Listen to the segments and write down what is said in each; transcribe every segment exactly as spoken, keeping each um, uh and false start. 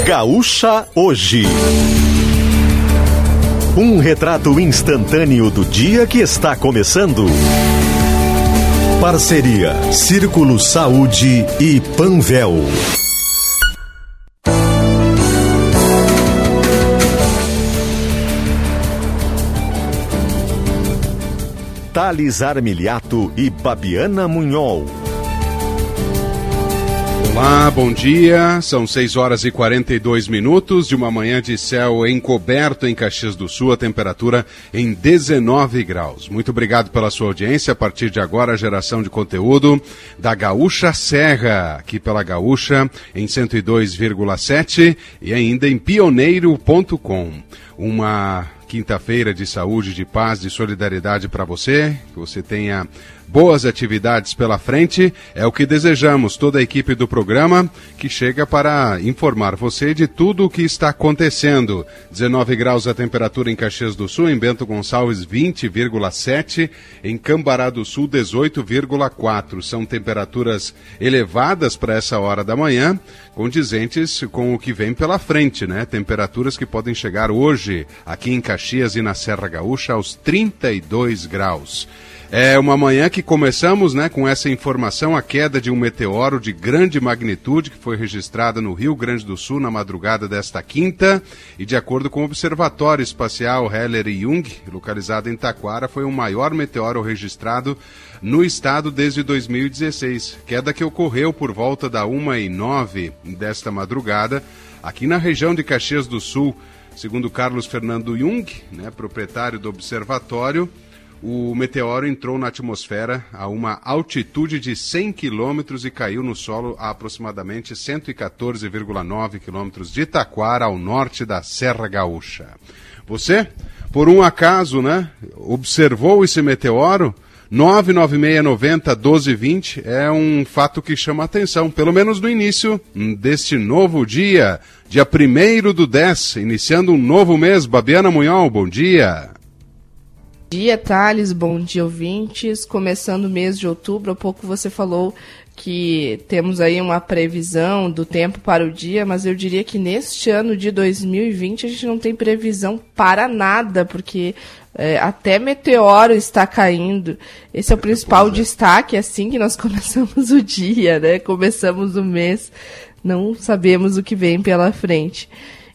Gaúcha Hoje. Um retrato instantâneo do dia que está começando. Parceria Círculo Saúde e Panvel. Thales Armiliato e Babiana Munhol. Olá, bom dia. São seis horas e quarenta e dois minutos de uma manhã de céu encoberto em Caxias do Sul, a temperatura em dezenove graus. Muito obrigado pela sua audiência. A partir de agora, a geração de conteúdo da Gaúcha Serra, aqui pela Gaúcha, em cento e dois vírgula sete e ainda em pioneiro ponto com. Uma quinta-feira de saúde, de paz, de solidariedade para você, que você tenha boas atividades pela frente, é o que desejamos, toda a equipe do programa que chega para informar você de tudo o que está acontecendo. dezenove graus a temperatura em Caxias do Sul, em Bento Gonçalves vinte vírgula sete, em Cambará do Sul dezoito vírgula quatro. São temperaturas elevadas para essa hora da manhã, condizentes com o que vem pela frente, né? Temperaturas que podem chegar hoje aqui em Caxias e na Serra Gaúcha aos trinta e dois graus. É uma manhã que começamos, né, com essa informação, a queda de um meteoro de grande magnitude que foi registrada no Rio Grande do Sul na madrugada desta quinta e, de acordo com o Observatório Espacial Heller e Jung, localizado em Taquara, foi o maior meteoro registrado no estado desde dois mil e dezesseis. Queda que ocorreu por volta da uma e nove desta madrugada aqui na região de Caxias do Sul. Segundo Carlos Fernando Jung, né, proprietário do observatório, o meteoro entrou na atmosfera a uma altitude de cem quilômetros e caiu no solo a aproximadamente cento e quatorze vírgula nove quilômetros de Taquara, ao norte da Serra Gaúcha. Você, por um acaso, né, observou esse meteoro? nove nove seis nove zero um dois dois zero é um fato que chama a atenção, pelo menos no início deste novo dia, dia primeiro do dez, iniciando um novo mês. Babiana Munhol, bom dia. Bom dia, Thales, bom dia, ouvintes. Começando o mês de outubro, há pouco você falou que temos aí uma previsão do tempo para o dia, mas eu diria que neste ano de dois mil e vinte a gente não tem previsão para nada, porque é, até meteoro está caindo. Esse é o principal destaque, assim que nós começamos o dia, né? Começamos o mês, não sabemos o que vem pela frente.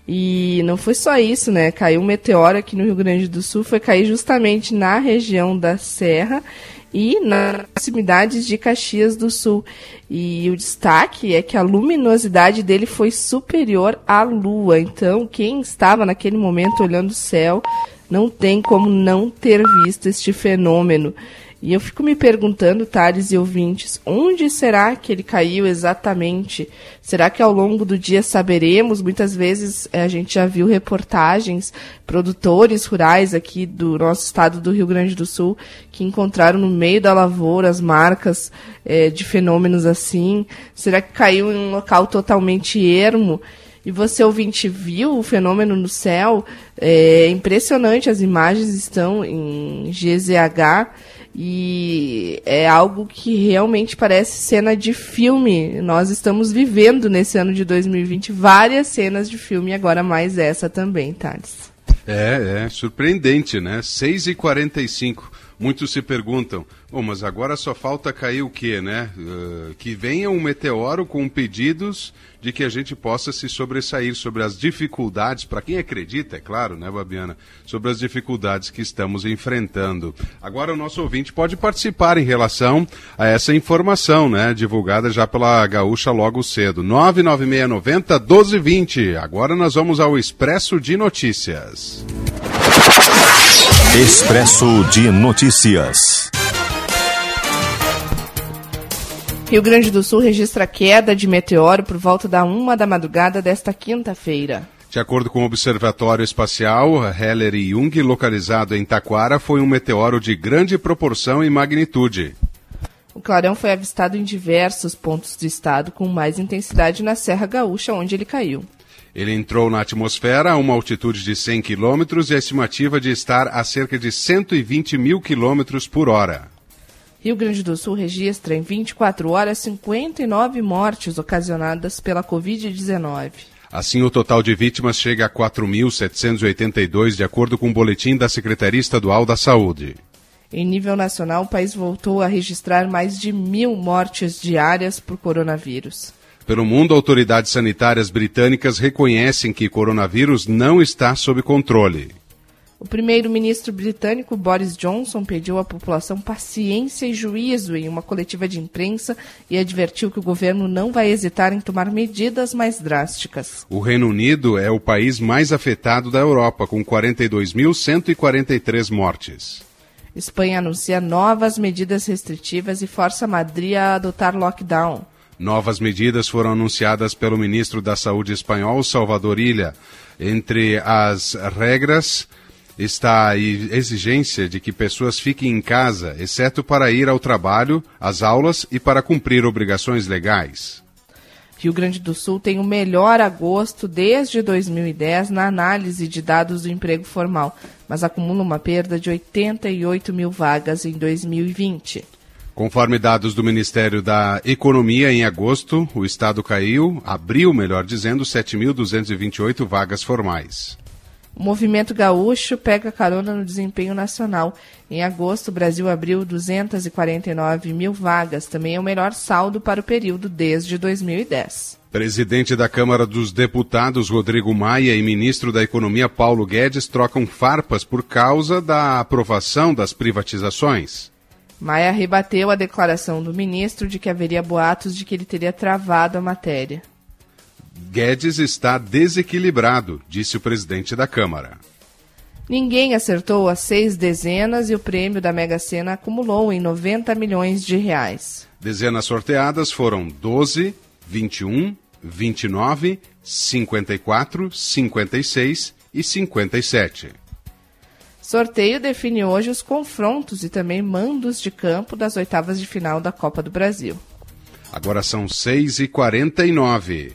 E não foi só isso, né? Caiu um meteoro aqui no Rio Grande do Sul, foi cair justamente na região da Serra e nas proximidades de Caxias do Sul. E o destaque é que a luminosidade dele foi superior à Lua. Então, quem estava naquele momento olhando o céu não tem como não ter visto este fenômeno. E eu fico me perguntando, Thales e ouvintes, onde será que ele caiu exatamente? Será que ao longo do dia saberemos? Muitas vezes a gente já viu reportagens, produtores rurais aqui do nosso estado do Rio Grande do Sul, que encontraram no meio da lavoura as marcas é, de fenômenos assim. Será que caiu em um local totalmente ermo? E você, ouvinte, viu o fenômeno no céu? É impressionante, as imagens estão em G Z H e é algo que realmente parece cena de filme. Nós estamos vivendo nesse ano de dois mil e vinte várias cenas de filme, e agora mais essa também, Thales. É, é surpreendente, né? seis e quarenta e cinco. Muitos se perguntam, oh, mas agora só falta cair o quê, né? Uh, que venha um meteoro com pedidos de que a gente possa se sobressair sobre as dificuldades, para quem acredita, é claro, né, Babiana, sobre as dificuldades que estamos enfrentando. Agora o nosso ouvinte pode participar em relação a essa informação, né, divulgada já pela Gaúcha logo cedo. nove nove seis nove zero um dois dois zero. Agora nós vamos ao Expresso de Notícias. Expresso de Notícias. Rio Grande do Sul registra queda de meteoro por volta da uma da madrugada desta quinta-feira. De acordo com o Observatório Espacial Heller e Jung, localizado em Taquara, foi um meteoro de grande proporção e magnitude. O clarão foi avistado em diversos pontos do estado, com mais intensidade na Serra Gaúcha, onde ele caiu. Ele entrou na atmosfera a uma altitude de cem quilômetros e a estimativa de estar a cerca de cento e vinte mil quilômetros por hora. Rio Grande do Sul registra em vinte e quatro horas cinquenta e nove mortes ocasionadas pela covid dezenove. Assim, o total de vítimas chega a quatro mil setecentos e oitenta e dois, de acordo com o boletim da Secretaria Estadual da Saúde. Em nível nacional, o país voltou a registrar mais de mil mortes diárias por coronavírus. Pelo mundo, autoridades sanitárias britânicas reconhecem que coronavírus não está sob controle. O primeiro-ministro britânico Boris Johnson pediu à população paciência e juízo em uma coletiva de imprensa e advertiu que o governo não vai hesitar em tomar medidas mais drásticas. O Reino Unido é o país mais afetado da Europa, com quarenta e dois mil cento e quarenta e três mortes. Espanha anuncia novas medidas restritivas e força Madrid a adotar lockdown. Novas medidas foram anunciadas pelo ministro da Saúde espanhol, Salvador Illa. Entre as regras está a exigência de que pessoas fiquem em casa, exceto para ir ao trabalho, às aulas e para cumprir obrigações legais. Rio Grande do Sul tem o melhor agosto desde dois mil e dez na análise de dados do emprego formal, mas acumula uma perda de oitenta e oito mil vagas em dois mil e vinte. Conforme dados do Ministério da Economia, em agosto, o Estado caiu, abriu, melhor dizendo, sete mil duzentas e vinte e oito vagas formais. O movimento gaúcho pega carona no desempenho nacional. Em agosto, o Brasil abriu duzentas e quarenta e nove mil vagas. Também é o melhor saldo para o período desde dois mil e dez. Presidente da Câmara dos Deputados, Rodrigo Maia, e ministro da Economia, Paulo Guedes, trocam farpas por causa da aprovação das privatizações. Maia rebateu a declaração do ministro de que haveria boatos de que ele teria travado a matéria. Guedes está desequilibrado, disse o presidente da Câmara. Ninguém acertou as seis dezenas e o prêmio da Mega Sena acumulou em noventa milhões de reais. Dezenas sorteadas foram doze, vinte e um, vinte e nove, cinquenta e quatro, cinquenta e seis e cinquenta e sete. Sorteio define hoje os confrontos e também mandos de campo das oitavas de final da Copa do Brasil. Agora são seis e quarenta e nove.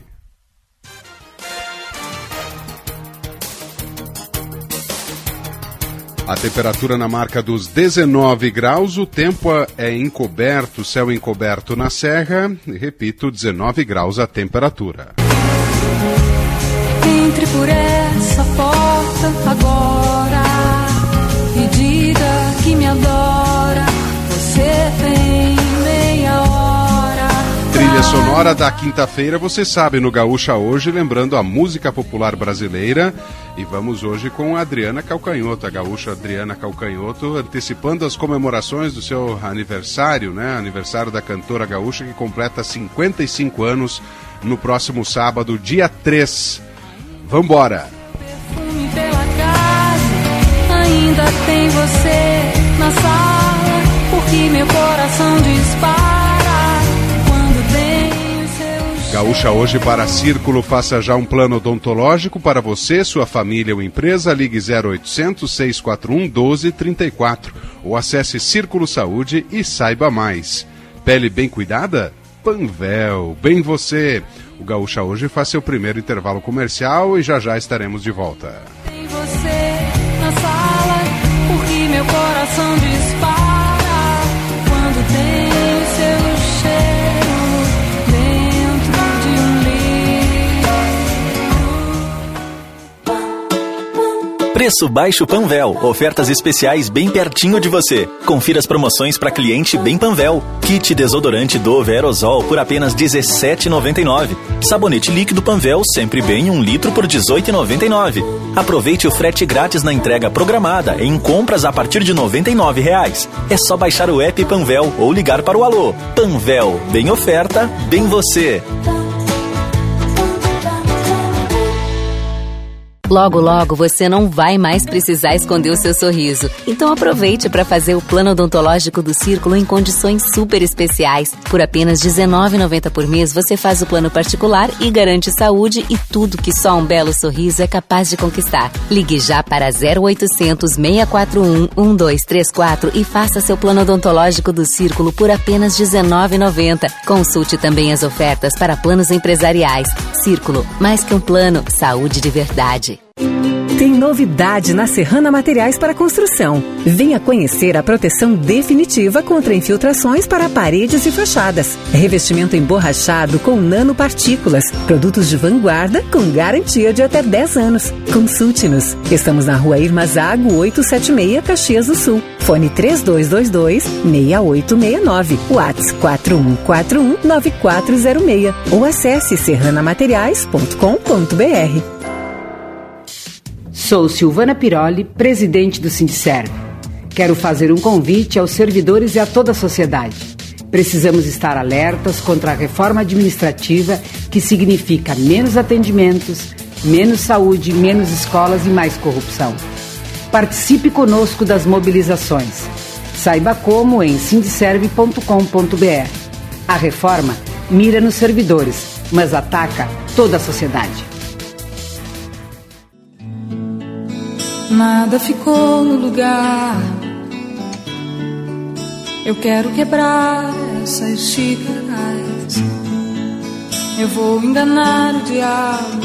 A temperatura na marca dos dezenove graus, o tempo é encoberto, céu encoberto na serra, e repito, dezenove graus a temperatura. Entre por essa porta agora e diga que me adora, você tem meia hora. Trilha sonora da quinta-feira, você sabe, no Gaúcha Hoje, lembrando a música popular brasileira. E vamos hoje com a Adriana Calcanhoto, a gaúcha Adriana Calcanhoto, antecipando as comemorações do seu aniversário, né? Aniversário da cantora gaúcha, que completa cinquenta e cinco anos no próximo sábado, dia três. Vambora! Perfume pela casa, ainda tem você na sala, porque meu coração dispara quando tem o seu... Gaúcha Hoje para Círculo, faça já um plano odontológico para você, sua família ou empresa. Ligue zero oitocentos, seis quatro um, um dois três quatro ou acesse Círculo Saúde e saiba mais. Pele bem cuidada? Panvel, bem você. O Gaúcha Hoje faz seu primeiro intervalo comercial e já já estaremos de volta. Tem você na sala, porque meu coração dispara quando tem o seu cheiro dentro de um livro. Preço baixo Panvel. Ofertas especiais bem pertinho de você. Confira as promoções para cliente bem Panvel. Kit desodorante Dove Aerosol por apenas dezessete reais e noventa e nove centavos. Sabonete líquido Panvel sempre bem um litro por dezoito reais e noventa e nove centavos. Aproveite o frete grátis na entrega programada em compras a partir de noventa e nove reais. É só baixar o app Panvel ou ligar para o Alô. Panvel, bem oferta, bem você. Logo, logo, você não vai mais precisar esconder o seu sorriso. Então aproveite para fazer o plano odontológico do Círculo em condições super especiais. Por apenas dezenove reais e noventa centavos por mês, você faz o plano particular e garante saúde e tudo que só um belo sorriso é capaz de conquistar. Ligue já para zero oitocentos, seis quatro um, um dois três quatro e faça seu plano odontológico do Círculo por apenas dezenove reais e noventa centavos. Consulte também as ofertas para planos empresariais. Círculo, mais que um plano, saúde de verdade. Tem novidade na Serrana Materiais para Construção. Venha conhecer a proteção definitiva contra infiltrações para paredes e fachadas. Revestimento emborrachado com nanopartículas. Produtos de vanguarda com garantia de até dez anos. Consulte-nos. Estamos na Rua Irmazago oitocentos e setenta e seis, Caxias do Sul. Fone três dois dois dois, seis oito seis nove. WhatsApp quatro um quatro um, nove quatro zero seis. Ou acesse serrana materiais ponto com ponto b r. Sou Silvana Piroli, presidente do Sindicerv. Quero fazer um convite aos servidores e a toda a sociedade. Precisamos estar alertas contra a reforma administrativa, que significa menos atendimentos, menos saúde, menos escolas e mais corrupção. Participe conosco das mobilizações. Saiba como em sindicerv ponto com ponto b r. A reforma mira nos servidores, mas ataca toda a sociedade. Nada ficou no lugar. Eu quero quebrar essas xícaras. Eu vou enganar o diabo.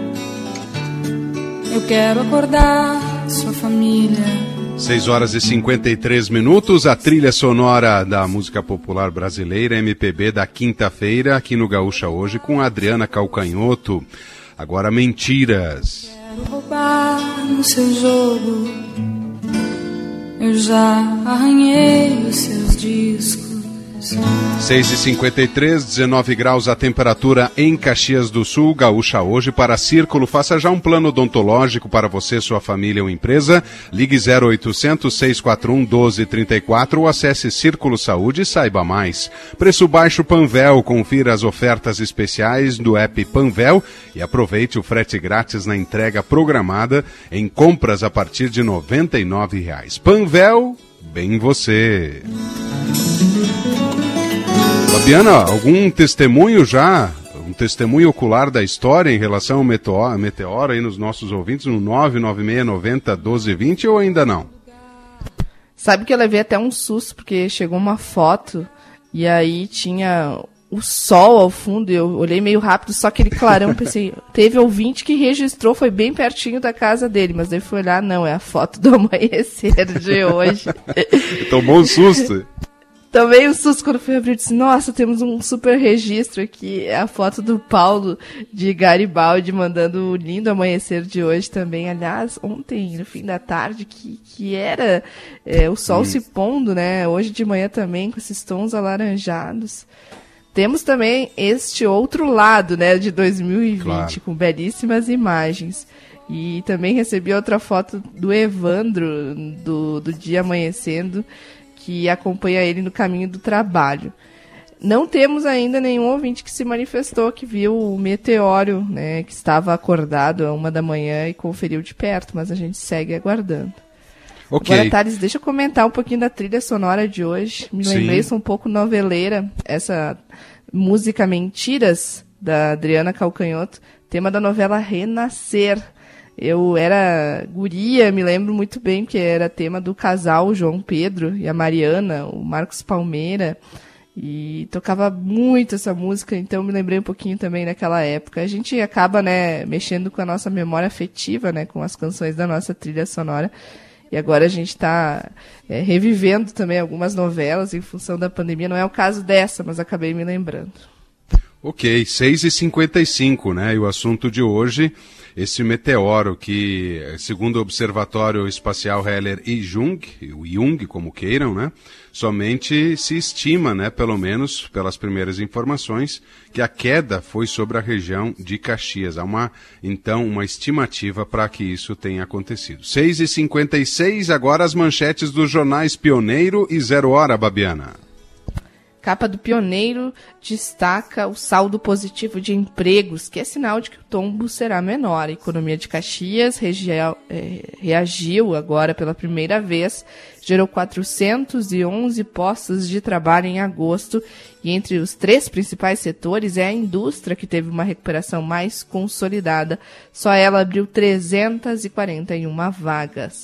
Eu quero acordar sua família. seis horas e cinquenta e três minutos, a trilha sonora da música popular brasileira, M P B, da quinta-feira, aqui no Gaúcha Hoje, com a Adriana Calcanhoto. Agora, Mentiras. Quero roubar no seu jogo. Eu já arranhei os seus discos. seis e cinquenta e três, dezenove graus a temperatura em Caxias do Sul. Gaúcha Hoje para Círculo. Faça já um plano odontológico para você, sua família ou empresa. Ligue zero oitocentos, seis quatro um, um dois três quatro ou acesse Círculo Saúde e saiba mais. Preço baixo Panvel. Confira as ofertas especiais do app Panvel e aproveite o frete grátis na entrega programada em compras a partir de noventa e nove reais. Panvel, bem você. Fabiana, algum testemunho já, um testemunho ocular da história em relação ao meteoro, meteoro aí nos nossos ouvintes, no nove nove seis nove zero, um dois dois zero ou ainda não? Sabe que eu levei até um susto, porque chegou uma foto e aí tinha o sol ao fundo, e eu olhei meio rápido, só aquele clarão, pensei, teve ouvinte que registrou, foi bem pertinho da casa dele, mas daí fui olhar, não, é a foto do amanhecer de hoje. Tomou um susto? Tomei um susto quando fui abrir e disse, nossa, temos um super registro aqui, é a foto do Paulo de Garibaldi mandando o lindo amanhecer de hoje também. Aliás, ontem, no fim da tarde, que, que era é, o sol hum. se pondo, né? Hoje de manhã também, com esses tons alaranjados. Temos também este outro lado, né, de dois mil e vinte, claro, com belíssimas imagens. E também recebi outra foto do Evandro, do, do dia amanhecendo, que acompanha ele no caminho do trabalho. Não temos ainda nenhum ouvinte que se manifestou, que viu o meteoro, né, que estava acordado a uma da manhã e conferiu de perto, mas a gente segue aguardando. Okay. Agora, Thales, deixa eu comentar um pouquinho da trilha sonora de hoje. Me Sim. lembrei, sou um pouco noveleira, essa música Mentiras, da Adriana Calcanhoto, tema da novela Renascer. Eu era guria, me lembro muito bem que era tema do casal João Pedro e a Mariana, o Marcos Palmeira, e tocava muito essa música, então me lembrei um pouquinho também daquela época. A gente acaba, né, mexendo com a nossa memória afetiva, né, com as canções da nossa trilha sonora, e agora a gente está é, revivendo também algumas novelas em função da pandemia. Não é o caso dessa, mas acabei me lembrando. Ok, seis e cinquenta e cinco, né, e o assunto de hoje, esse meteoro que, segundo o Observatório Espacial Heller e Jung, o Jung, como queiram, né, somente se estima, né, pelo menos pelas primeiras informações, que a queda foi sobre a região de Caxias. Há uma, então, uma estimativa para que isso tenha acontecido. seis e cinquenta e seis, agora as manchetes dos jornais Pioneiro e Zero Hora, Babiana. Capa do Pioneiro destaca o saldo positivo de empregos, que é sinal de que o tombo será menor. A economia de Caxias regia, é, reagiu agora pela primeira vez, gerou quatrocentos e onze postos de trabalho em agosto, e entre os três principais setores é a indústria que teve uma recuperação mais consolidada. Só ela abriu trezentas e quarenta e uma vagas.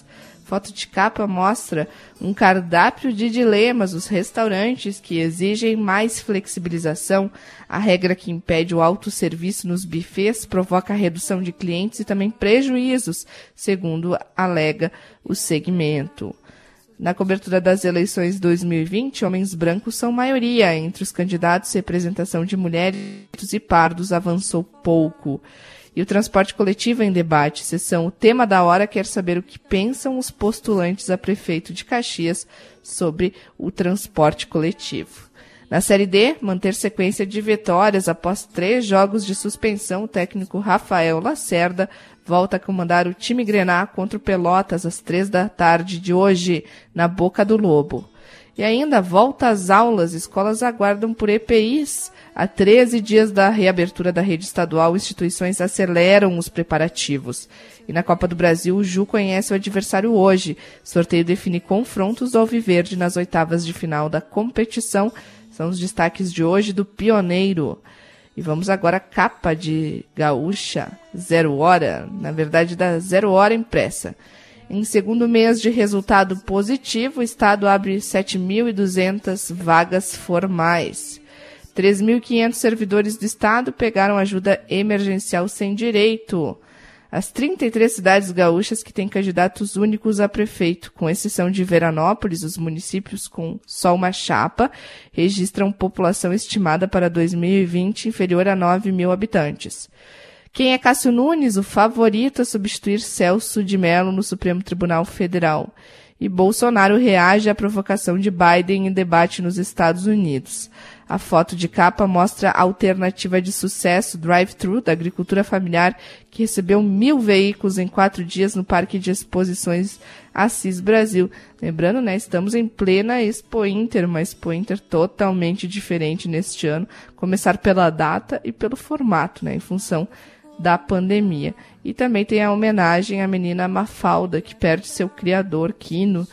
Foto de capa mostra um cardápio de dilemas dos restaurantes que exigem mais flexibilização. A regra que impede o autosserviço nos bufês provoca redução de clientes e também prejuízos, segundo alega o segmento. Na cobertura das eleições dois mil e vinte, homens brancos são maioria. Entre os candidatos, representação de mulheres e pardos avançou pouco. E o transporte coletivo em debate, sessão O Tema da Hora, quer saber o que pensam os postulantes a prefeito de Caxias sobre o transporte coletivo. Na Série D, manter sequência de vitórias após três jogos de suspensão, o técnico Rafael Lacerda volta a comandar o time Grená contra o Pelotas às três da tarde de hoje, na Boca do Lobo. E ainda, volta às aulas, escolas aguardam por E P Is. Há treze dias da reabertura da rede estadual, instituições aceleram os preparativos. E na Copa do Brasil, o Ju conhece o adversário hoje. Sorteio define confrontos do Alviverde nas oitavas de final da competição. São os destaques de hoje do Pioneiro. E vamos agora à capa de Gaúcha, Zero Hora, na verdade da Zero Hora impressa. Em segundo mês de resultado positivo, o Estado abre sete mil e duzentas vagas formais. três mil e quinhentos servidores do Estado pegaram ajuda emergencial sem direito. As trinta e três cidades gaúchas que têm candidatos únicos a prefeito, com exceção de Veranópolis, os municípios com só uma chapa, registram população estimada para dois mil e vinte inferior a nove mil habitantes. Quem é Cássio Nunes, o favorito a substituir Celso de Mello no Supremo Tribunal Federal? E Bolsonaro reage à provocação de Biden em debate nos Estados Unidos. A foto de capa mostra a alternativa de sucesso drive-thru da agricultura familiar, que recebeu mil veículos em quatro dias no Parque de Exposições Assis Brasil. Lembrando, né, estamos em plena Expo Inter, uma Expo Inter totalmente diferente neste ano, começar pela data e pelo formato, né, em função da pandemia. E também tem a homenagem à menina Mafalda, que perde seu criador, Quino,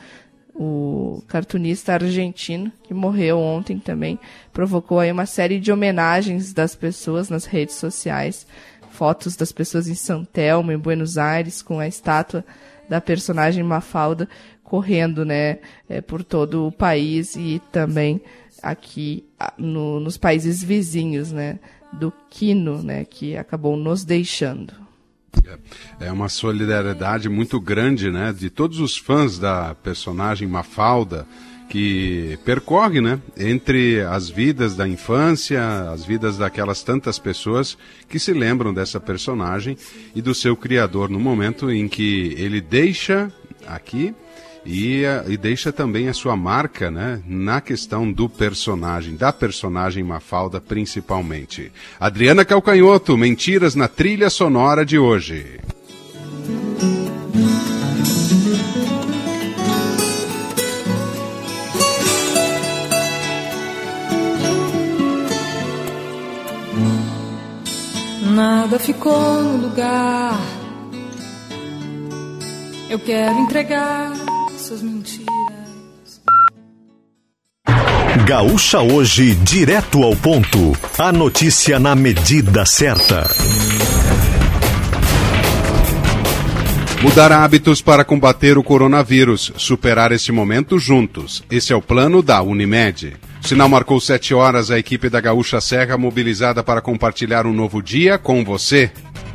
o cartunista argentino, que morreu ontem também. Provocou aí uma série de homenagens das pessoas nas redes sociais. Fotos das pessoas em São Telmo, em Buenos Aires, com a estátua da personagem Mafalda correndo, né, é, por todo o país e também aqui no, nos países vizinhos, né, do Quino, né, que acabou nos deixando. É uma solidariedade muito grande, né, de todos os fãs da personagem Mafalda, que percorre, né, entre as vidas da infância, as vidas daquelas tantas pessoas que se lembram dessa personagem e do seu criador no momento em que ele deixa aqui e, e deixa também a sua marca, né, na questão do personagem, da personagem Mafalda principalmente. Adriana Calcanhoto, Mentiras na trilha sonora de hoje. Nada ficou no lugar. Eu quero entregar suas mentiras. Gaúcha Hoje, direto ao ponto. A notícia na medida certa. Mudar hábitos para combater o coronavírus. Superar este momento juntos. Esse é o plano da Unimed. O sinal marcou sete horas, a equipe da Gaúcha Serra mobilizada para compartilhar um novo dia com você.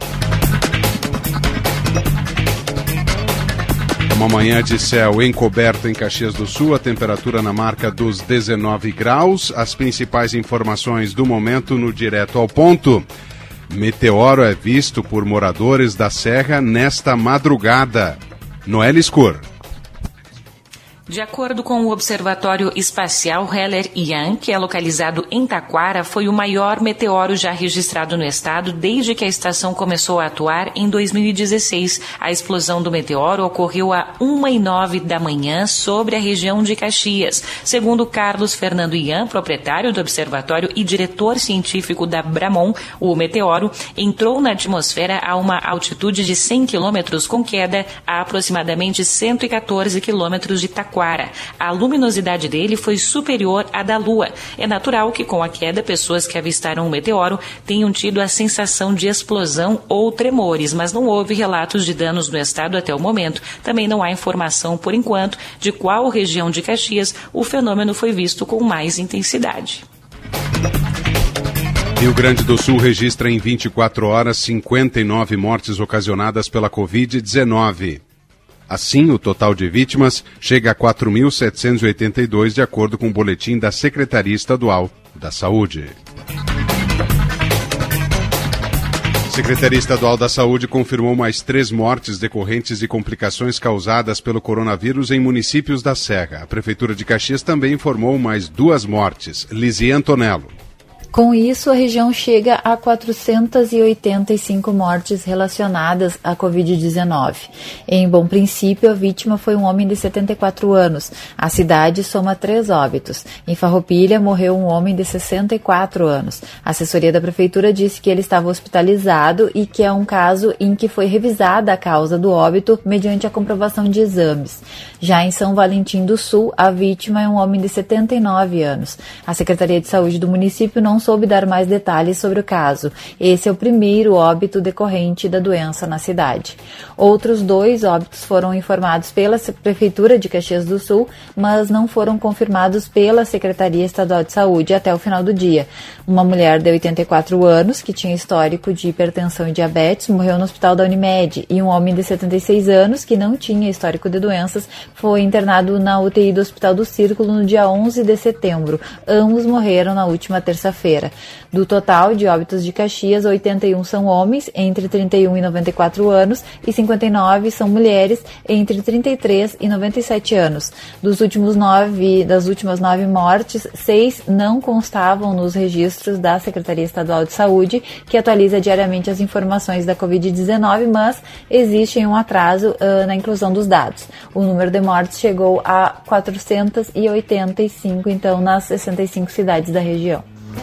Uma manhã de céu encoberto em Caxias do Sul, a temperatura na marca dos dezenove graus. As principais informações do momento no Direto ao Ponto. Meteoro é visto por moradores da Serra nesta madrugada. Noelle Scur. De acordo com o Observatório Espacial Heller-Young, que é localizado em Taquara, foi o maior meteoro já registrado no estado desde que a estação começou a atuar em dois mil e dezesseis. A explosão do meteoro ocorreu a uma e nove da manhã sobre a região de Caxias. Segundo Carlos Fernando Young, proprietário do observatório e diretor científico da Bramon, o meteoro entrou na atmosfera a uma altitude de cem quilômetros com queda a aproximadamente cento e quatorze quilômetros de Taquara. Taquara. A luminosidade dele foi superior à da Lua. É natural que com a queda, pessoas que avistaram o meteoro tenham tido a sensação de explosão ou tremores, mas não houve relatos de danos no estado até o momento. Também não há informação, por enquanto, de qual região de Caxias o fenômeno foi visto com mais intensidade. Rio Grande do Sul registra em vinte e quatro horas cinquenta e nove mortes ocasionadas pela covid dezenove. Assim, o total de vítimas chega a quatro mil setecentos e oitenta e dois, de acordo com o boletim da Secretaria Estadual da Saúde. A Secretaria Estadual da Saúde confirmou mais três mortes decorrentes de complicações causadas pelo coronavírus em municípios da Serra. A Prefeitura de Caxias também informou mais duas mortes. Lizia Antonello. Com isso, a região chega a quatrocentas e oitenta e cinco mortes relacionadas à covid dezenove. Em bom princípio, a vítima foi um homem de setenta e quatro anos. A cidade soma três óbitos. Em Farroupilha, morreu um homem de sessenta e quatro anos. A assessoria da prefeitura disse que ele estava hospitalizado e que é um caso em que foi revisada a causa do óbito mediante a comprovação de exames. Já em São Valentim do Sul, a vítima é um homem de setenta e nove anos. A Secretaria de Saúde do município não soube dar mais detalhes sobre o caso. Esse é o primeiro óbito decorrente da doença na cidade. Outros dois óbitos foram informados pela Prefeitura de Caxias do Sul, mas não foram confirmados pela Secretaria Estadual de Saúde até o final do dia. Uma mulher de oitenta e quatro anos, que tinha histórico de hipertensão e diabetes, morreu no hospital da Unimed, e um homem de setenta e seis anos, que não tinha histórico de doenças, foi internado na U T I do Hospital do Círculo no dia onze de setembro. Ambos morreram na última terça-feira. Do total de óbitos de Caxias, oitenta e um são homens, entre trinta e um e noventa e quatro anos, e cinquenta e nove são mulheres, entre trinta e três e noventa e sete anos. Dos últimos nove, das últimas nove mortes, seis não constavam nos registros da Secretaria Estadual de Saúde, que atualiza diariamente as informações da covid dezenove, mas existe um atraso uh, na inclusão dos dados. O número de mortes chegou a quatrocentas e oitenta e cinco, então, nas sessenta e cinco cidades da região.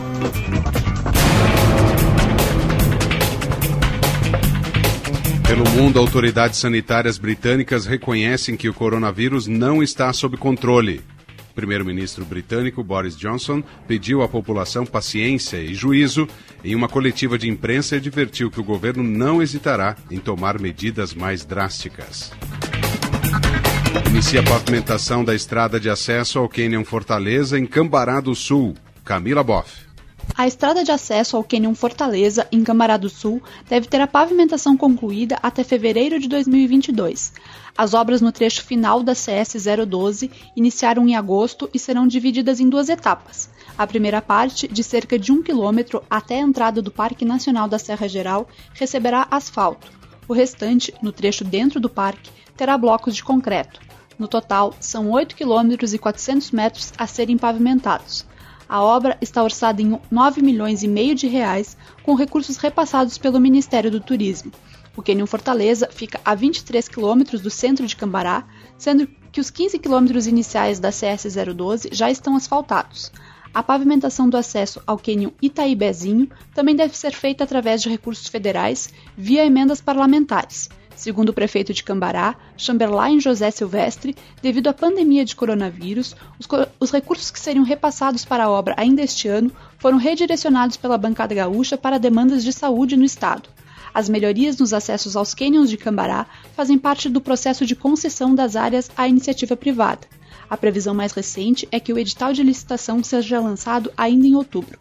Pelo mundo, autoridades sanitárias britânicas reconhecem que o coronavírus não está sob controle. O primeiro-ministro britânico Boris Johnson pediu à população paciência e juízo em uma coletiva de imprensa e advertiu que o governo não hesitará em tomar medidas mais drásticas. Inicia a pavimentação da estrada de acesso ao Canyon Fortaleza em Cambará do Sul. Camila Boff. A estrada de acesso ao Canyon Fortaleza, em Cambará do Sul, deve ter a pavimentação concluída até fevereiro de dois mil e vinte e dois. As obras no trecho final da C S zero doze iniciaram em agosto e serão divididas em duas etapas. A primeira parte, de cerca de um quilômetro até a entrada do Parque Nacional da Serra Geral, receberá asfalto. O restante, no trecho dentro do parque, terá blocos de concreto. No total, são oito quilômetros e quatrocentos metros a serem pavimentados. A obra está orçada em nove milhões e meio de reais, com recursos repassados pelo Ministério do Turismo. O Canyon Fortaleza fica a vinte e três quilômetros do centro de Cambará, sendo que os quinze quilômetros iniciais da C S zero doze já estão asfaltados. A pavimentação do acesso ao Canyon Itaíbezinho também deve ser feita através de recursos federais, via emendas parlamentares. Segundo o prefeito de Cambará, Chamberlain José Silvestre, devido à pandemia de coronavírus, os, co- os recursos que seriam repassados para a obra ainda este ano foram redirecionados pela bancada gaúcha para demandas de saúde no estado. As melhorias nos acessos aos cânions de Cambará fazem parte do processo de concessão das áreas à iniciativa privada. A previsão mais recente é que o edital de licitação seja lançado ainda em outubro.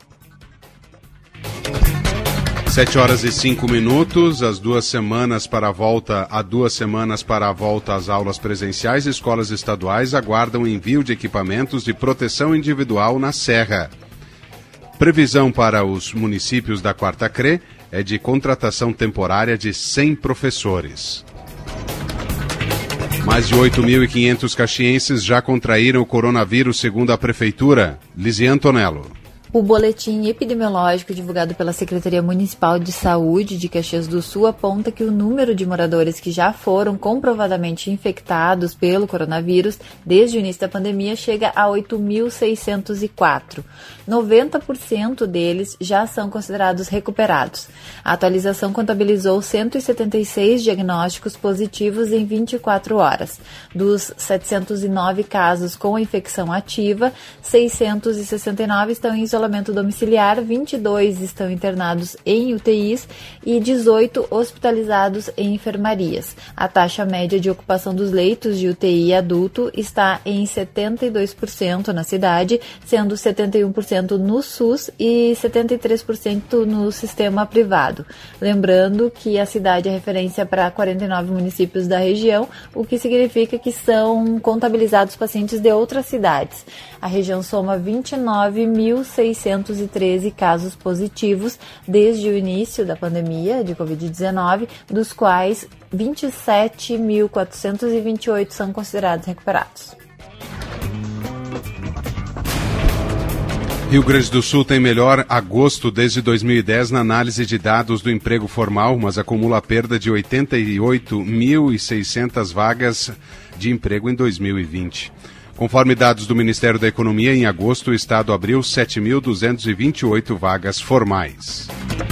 Sete horas e cinco minutos, as duas semanas para a volta, há duas semanas para a volta às aulas presenciais, escolas estaduais aguardam envio de equipamentos de proteção individual na Serra. Previsão para os municípios da Quarta C R E é de contratação temporária de cem professores. Mais de oito mil e quinhentos caxienses já contraíram o coronavírus, segundo a Prefeitura. Lizia Antonello. O boletim epidemiológico divulgado pela Secretaria Municipal de Saúde de Caxias do Sul aponta que o número de moradores que já foram comprovadamente infectados pelo coronavírus desde o início da pandemia chega a oito mil seiscentos e quatro. noventa por cento deles já são considerados recuperados. A atualização contabilizou cento e setenta e seis diagnósticos positivos em vinte e quatro horas. Dos setecentos e nove casos com infecção ativa, seiscentos e sessenta e nove estão em isolamento domiciliar, vinte e dois estão internados em U T Is e dezoito hospitalizados em enfermarias. A taxa média de ocupação dos leitos de U T I adulto está em setenta e dois por cento na cidade, sendo setenta e um por cento no SUS e setenta e três por cento no sistema privado. Lembrando que a cidade é referência para quarenta e nove municípios da região, o que significa que são contabilizados pacientes de outras cidades. A região soma vinte e nove mil seiscentos e treze casos positivos desde o início da pandemia de covid dezenove, dos quais vinte e sete mil quatrocentos e vinte e oito são considerados recuperados. Rio Grande do Sul tem melhor agosto desde dois mil e dez na análise de dados do emprego formal, mas acumula a perda de oitenta e oito mil e seiscentas vagas de emprego em dois mil e vinte. Conforme dados do Ministério da Economia, em agosto o Estado abriu sete mil duzentas e vinte e oito vagas formais.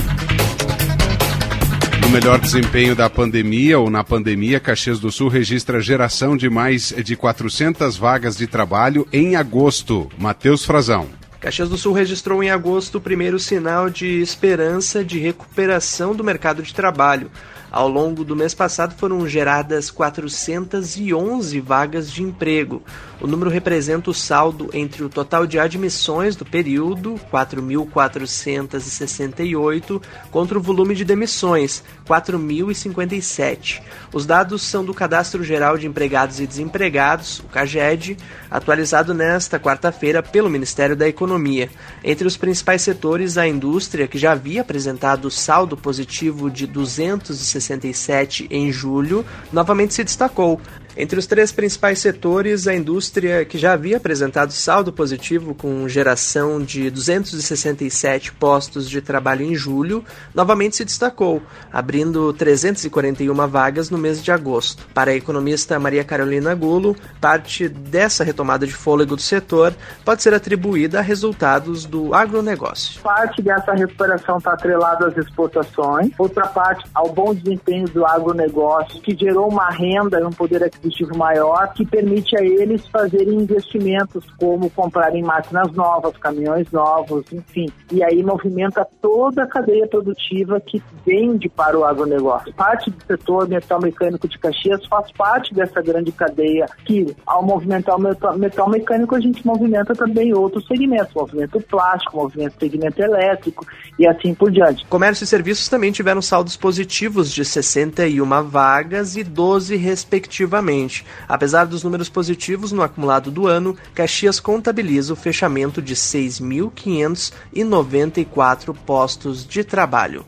No melhor desempenho da pandemia ou na pandemia, Caxias do Sul registra geração de mais de quatrocentas vagas de trabalho em agosto. Matheus Frazão. Caxias do Sul registrou em agosto o primeiro sinal de esperança de recuperação do mercado de trabalho. Ao longo do mês passado foram geradas quatrocentas e onze vagas de emprego. O número representa o saldo entre o total de admissões do período, quatro mil quatrocentas e sessenta e oito, contra o volume de demissões, quatro mil e cinquenta e sete. Os dados são do Cadastro Geral de Empregados e Desempregados, o CAGED, atualizado nesta quarta-feira pelo Ministério da Economia. Entre os principais setores, a indústria, que já havia apresentado saldo positivo de duzentos e sessenta e sete em julho, novamente se destacou. Entre os três principais setores, a indústria, que já havia apresentado saldo positivo com geração de duzentos e sessenta e sete postos de trabalho em julho, novamente se destacou, abrindo trezentas e quarenta e uma vagas no mês de agosto. Para a economista Maria Carolina Gulo, parte dessa retomada de fôlego do setor pode ser atribuída a resultados do agronegócio. Parte dessa recuperação está atrelada às exportações, outra parte ao bom desempenho do agronegócio, que gerou uma renda e um poder aquisitivo maior, que permite a eles fazerem investimentos como comprarem máquinas novas, caminhões novos, enfim. E aí movimenta toda a cadeia produtiva que vende para o agronegócio. Parte do setor metal mecânico de Caxias faz parte dessa grande cadeia que, ao movimentar o metal, metal mecânico, a gente movimenta também outros segmentos, movimento plástico, movimento segmento elétrico e assim por diante. Comércio e serviços também tiveram saldos positivos de sessenta e uma vagas e doze respectivamente. Apesar dos números positivos no acumulado do ano, Caxias contabiliza o fechamento de seis mil quinhentos e noventa e quatro postos de trabalho.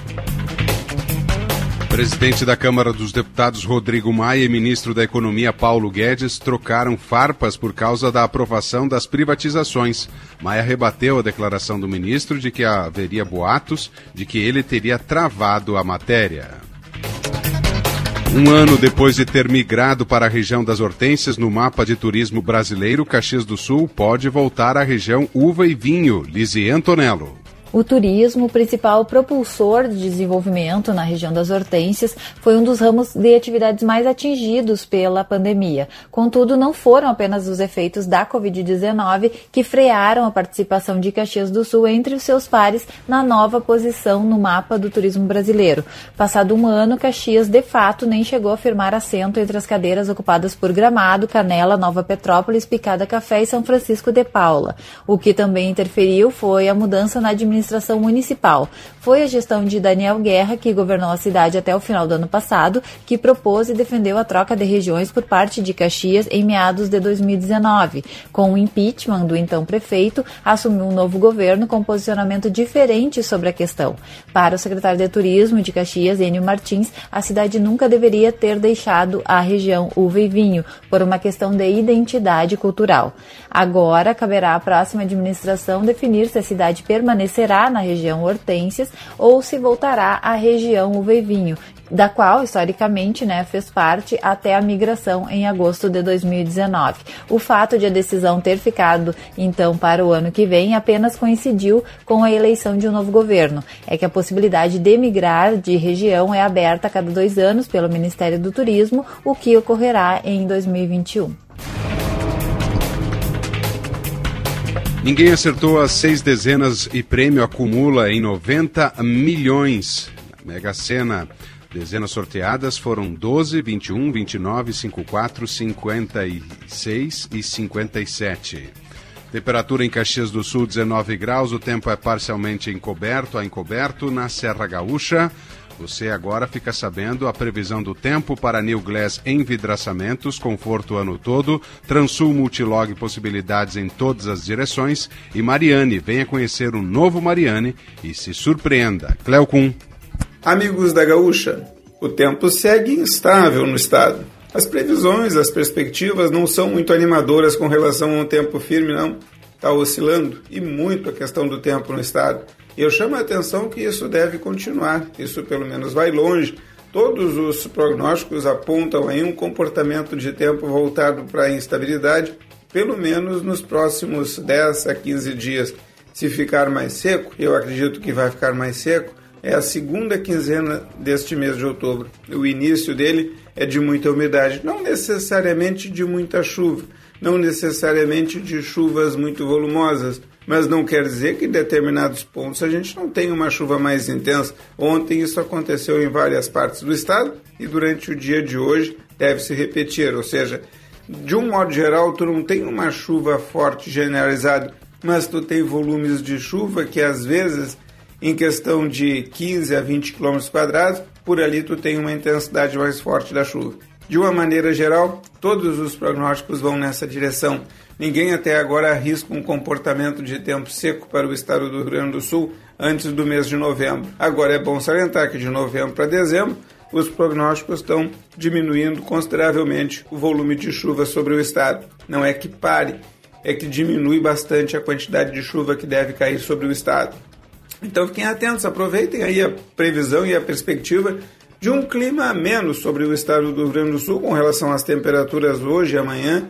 Presidente da Câmara dos Deputados Rodrigo Maia e ministro da Economia Paulo Guedes trocaram farpas por causa da aprovação das privatizações. Maia rebateu a declaração do ministro de que haveria boatos de que ele teria travado a matéria. Um ano depois de ter migrado para a região das Hortênsias no mapa de turismo brasileiro, Caxias do Sul pode voltar à região uva e vinho. Lizzie Antonello. O turismo, o principal propulsor de desenvolvimento na região das Hortênsias, foi um dos ramos de atividades mais atingidos pela pandemia. Contudo, não foram apenas os efeitos da covid dezenove que frearam a participação de Caxias do Sul entre os seus pares na nova posição no mapa do turismo brasileiro. Passado um ano, Caxias, de fato, nem chegou a firmar assento entre as cadeiras ocupadas por Gramado, Canela, Nova Petrópolis, Picada Café e São Francisco de Paula. O que também interferiu foi a mudança na administração administração municipal. Foi a gestão de Daniel Guerra, que governou a cidade até o final do ano passado, que propôs e defendeu a troca de regiões por parte de Caxias em meados de dois mil e dezenove. Com o impeachment do então prefeito, assumiu um novo governo com posicionamento diferente sobre a questão. Para o secretário de Turismo de Caxias, Enio Martins, a cidade nunca deveria ter deixado a região uva e vinho, por uma questão de identidade cultural. Agora, caberá à próxima administração definir se a cidade permanecerá na região Hortênsias ou se voltará à região uva e vinho, da qual, historicamente, né, fez parte até a migração em agosto de dois mil e dezenove. O fato de a decisão ter ficado, então, para o ano que vem apenas coincidiu com a eleição de um novo governo. É que a possibilidade de migrar de região é aberta a cada dois anos pelo Ministério do Turismo, o que ocorrerá em dois mil e vinte e um. Ninguém acertou as seis dezenas e prêmio acumula em noventa milhões. Na Mega Sena, dezenas sorteadas foram doze, vinte e um, vinte e nove, cinquenta e quatro, cinquenta e seis e cinquenta e sete. Temperatura em Caxias do Sul, dezenove graus. O tempo é parcialmente encoberto a encoberto na Serra Gaúcha. Você agora fica sabendo a previsão do tempo para New Glass Envidraçamentos, conforto o ano todo, Transul Multilog, possibilidades em todas as direções, e Mariane, venha conhecer o novo Mariane e se surpreenda. Cleo Kuhn. Amigos da Gaúcha, o tempo segue instável no estado. As previsões, as perspectivas não são muito animadoras com relação a um tempo firme, não. Está oscilando, e muito a questão do tempo no estado. E eu chamo a atenção que isso deve continuar, isso pelo menos vai longe. Todos os prognósticos apontam aí um comportamento de tempo voltado para a instabilidade, pelo menos nos próximos dez a quinze dias. Se ficar mais seco, eu acredito que vai ficar mais seco, é a segunda quinzena deste mês de outubro. O início dele é de muita umidade, não necessariamente de muita chuva, não necessariamente de chuvas muito volumosas, mas não quer dizer que em determinados pontos a gente não tem uma chuva mais intensa. Ontem isso aconteceu em várias partes do estado e durante o dia de hoje deve se repetir, ou seja, de um modo geral tu não tem uma chuva forte generalizada, mas tu tem volumes de chuva que às vezes, em questão de quinze a vinte quilômetros quadrados, por ali tu tem uma intensidade mais forte da chuva. De uma maneira geral, todos os prognósticos vão nessa direção. Ninguém até agora arrisca um comportamento de tempo seco para o estado do Rio Grande do Sul antes do mês de novembro. Agora é bom salientar que de novembro para dezembro, os prognósticos estão diminuindo consideravelmente o volume de chuva sobre o estado. Não é que pare, é que diminui bastante a quantidade de chuva que deve cair sobre o estado. Então fiquem atentos, aproveitem aí a previsão e a perspectiva de um clima ameno sobre o estado do Rio Grande do Sul com relação às temperaturas hoje e amanhã,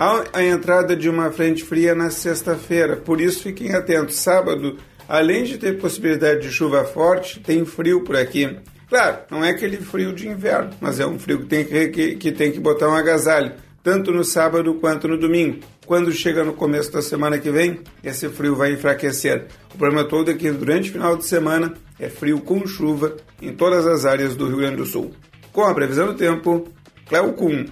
a entrada de uma frente fria na sexta-feira. Por isso fiquem atentos, sábado, além de ter possibilidade de chuva forte, tem frio por aqui. Claro, não é aquele frio de inverno, mas é um frio que tem que, que, que, tem que botar um agasalho, tanto no sábado quanto no domingo. Quando chega no começo da semana que vem, esse frio vai enfraquecer. O problema todo é que durante o final de semana é frio com chuva em todas as áreas do Rio Grande do Sul. Com a previsão do tempo, Cleo Kuhn.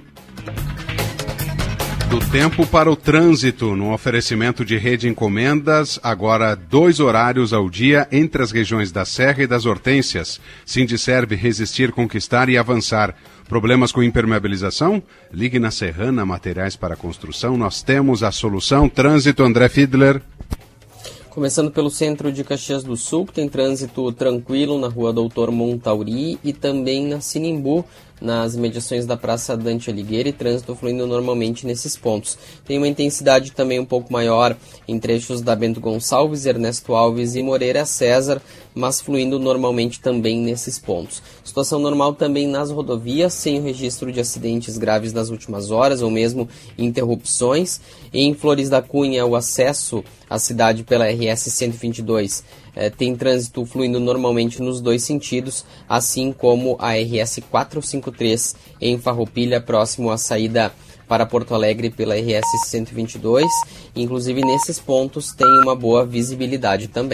Do tempo para o trânsito, no oferecimento de Rede Encomendas, agora dois horários ao dia entre as regiões da Serra e das Hortênsias. Sindiserve, resistir, conquistar e avançar. Problemas com impermeabilização? Ligue na Serrana Materiais para Construção, nós temos a solução. Trânsito, André Fiedler. Começando pelo centro de Caxias do Sul, que tem trânsito tranquilo na rua Doutor Montauri e também na Sinimbu, nas mediações da Praça Dante Alighieri, e trânsito fluindo normalmente nesses pontos. Tem uma intensidade também um pouco maior em trechos da Bento Gonçalves, Ernesto Alves e Moreira César, mas fluindo normalmente também nesses pontos. Situação normal também nas rodovias, sem o registro de acidentes graves nas últimas horas ou mesmo interrupções. Em Flores da Cunha, o acesso à cidade pela R S cento e vinte e dois eh, tem trânsito fluindo normalmente nos dois sentidos, assim como a R S quatrocentos e cinquenta e três em Farroupilha, próximo à saída para Porto Alegre pela R S cento e vinte e dois. Inclusive nesses pontos tem uma boa visibilidade também.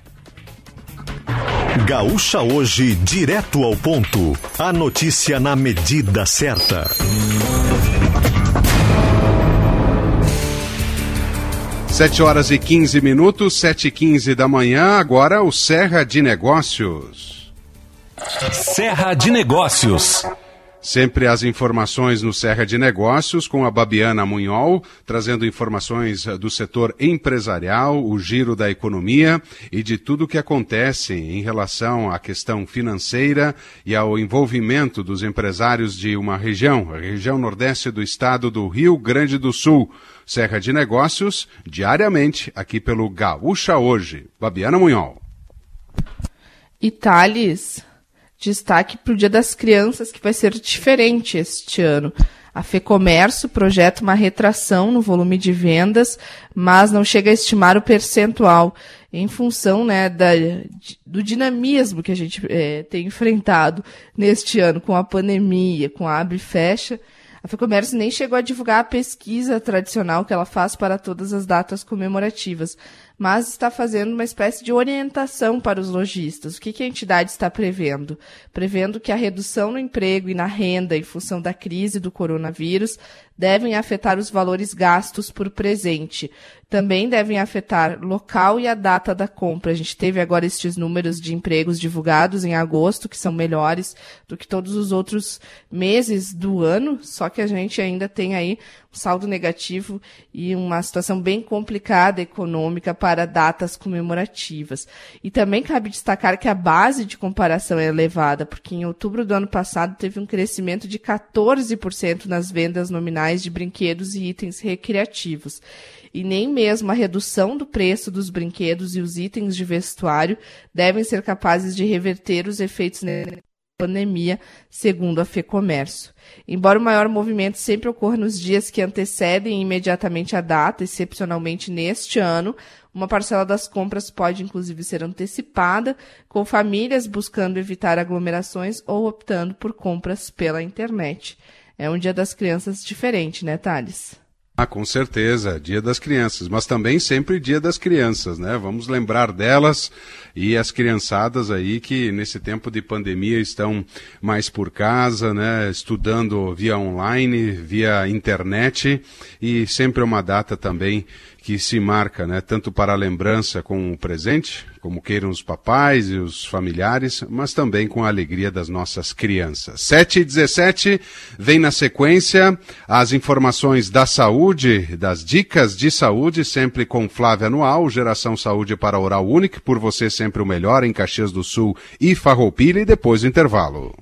Gaúcha Hoje, direto ao ponto. A notícia na medida certa. sete horas e quinze minutos, sete e quinze da manhã, agora o Serra de Negócios. Serra de Negócios. Sempre as informações no Serra de Negócios com a Babiana Munhol, trazendo informações do setor empresarial, o giro da economia e de tudo o que acontece em relação à questão financeira e ao envolvimento dos empresários de uma região, a região nordeste do estado do Rio Grande do Sul. Serra de Negócios, diariamente, aqui pelo Gaúcha Hoje. Babiana Munhol. E Thales, destaque para o Dia das Crianças, que vai ser diferente este ano. A FEComércio projeta uma retração no volume de vendas, mas não chega a estimar o percentual, em função, né, da, do dinamismo que a gente é, tem enfrentado neste ano, com a pandemia, com a abre e fecha. A FEComércio nem chegou a divulgar a pesquisa tradicional que ela faz para todas as datas comemorativas, mas está fazendo uma espécie de orientação para os lojistas. O que, que a entidade está prevendo? Prevendo que a redução no emprego e na renda em função da crise do coronavírus devem afetar os valores gastos por presente. Também devem afetar local e a data da compra. A gente teve agora estes números de empregos divulgados em agosto, que são melhores do que todos os outros meses do ano, só que a gente ainda tem aí um saldo negativo e uma situação bem complicada econômica para datas comemorativas. E também cabe destacar que a base de comparação é elevada, porque em outubro do ano passado teve um crescimento de quatorze por cento nas vendas nominais de brinquedos e itens recreativos. E nem mesmo a redução do preço dos brinquedos e os itens de vestuário devem ser capazes de reverter os efeitos negativos da pandemia, segundo a FEComércio. Embora o maior movimento sempre ocorra nos dias que antecedem imediatamente a data, excepcionalmente neste ano, uma parcela das compras pode inclusive ser antecipada, com famílias buscando evitar aglomerações ou optando por compras pela internet. É um Dia das Crianças diferente, né, Thales? Ah, com certeza, Dia das Crianças, mas também sempre Dia das Crianças, né? Vamos lembrar delas e as criançadas aí que nesse tempo de pandemia estão mais por casa, né? Estudando via online, via internet, e sempre é uma data também que se marca, né? Tanto para a lembrança com o presente, como queiram os papais e os familiares, mas também com a alegria das nossas crianças. sete e dezessete, vem na sequência as informações da saúde, das dicas de saúde, sempre com Flávia Anual, Geração Saúde para Oral Único, por você sempre o melhor em Caxias do Sul e Farroupilha, e depois do intervalo.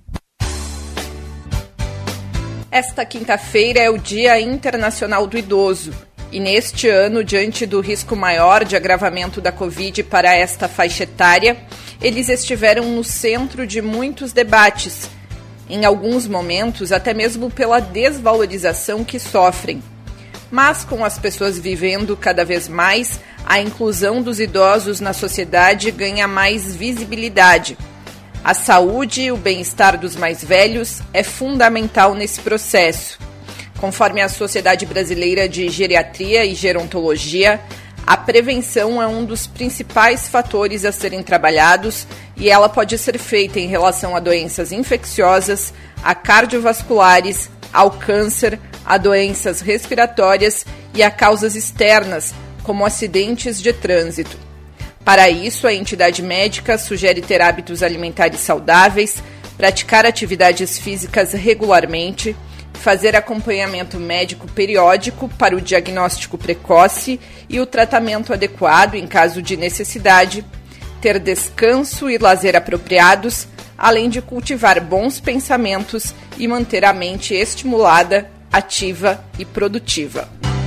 Esta quinta-feira é o Dia Internacional do Idoso. E neste ano, diante do risco maior de agravamento da Covid para esta faixa etária, eles estiveram no centro de muitos debates, em alguns momentos até mesmo pela desvalorização que sofrem. Mas com as pessoas vivendo cada vez mais, a inclusão dos idosos na sociedade ganha mais visibilidade. A saúde e o bem-estar dos mais velhos é fundamental nesse processo. Conforme a Sociedade Brasileira de Geriatria e Gerontologia, a prevenção é um dos principais fatores a serem trabalhados e ela pode ser feita em relação a doenças infecciosas, a cardiovasculares, ao câncer, a doenças respiratórias e a causas externas, como acidentes de trânsito. Para isso, a entidade médica sugere ter hábitos alimentares saudáveis, praticar atividades físicas regularmente, fazer acompanhamento médico periódico para o diagnóstico precoce e o tratamento adequado em caso de necessidade, ter descanso e lazer apropriados, além de cultivar bons pensamentos e manter a mente estimulada, ativa e produtiva.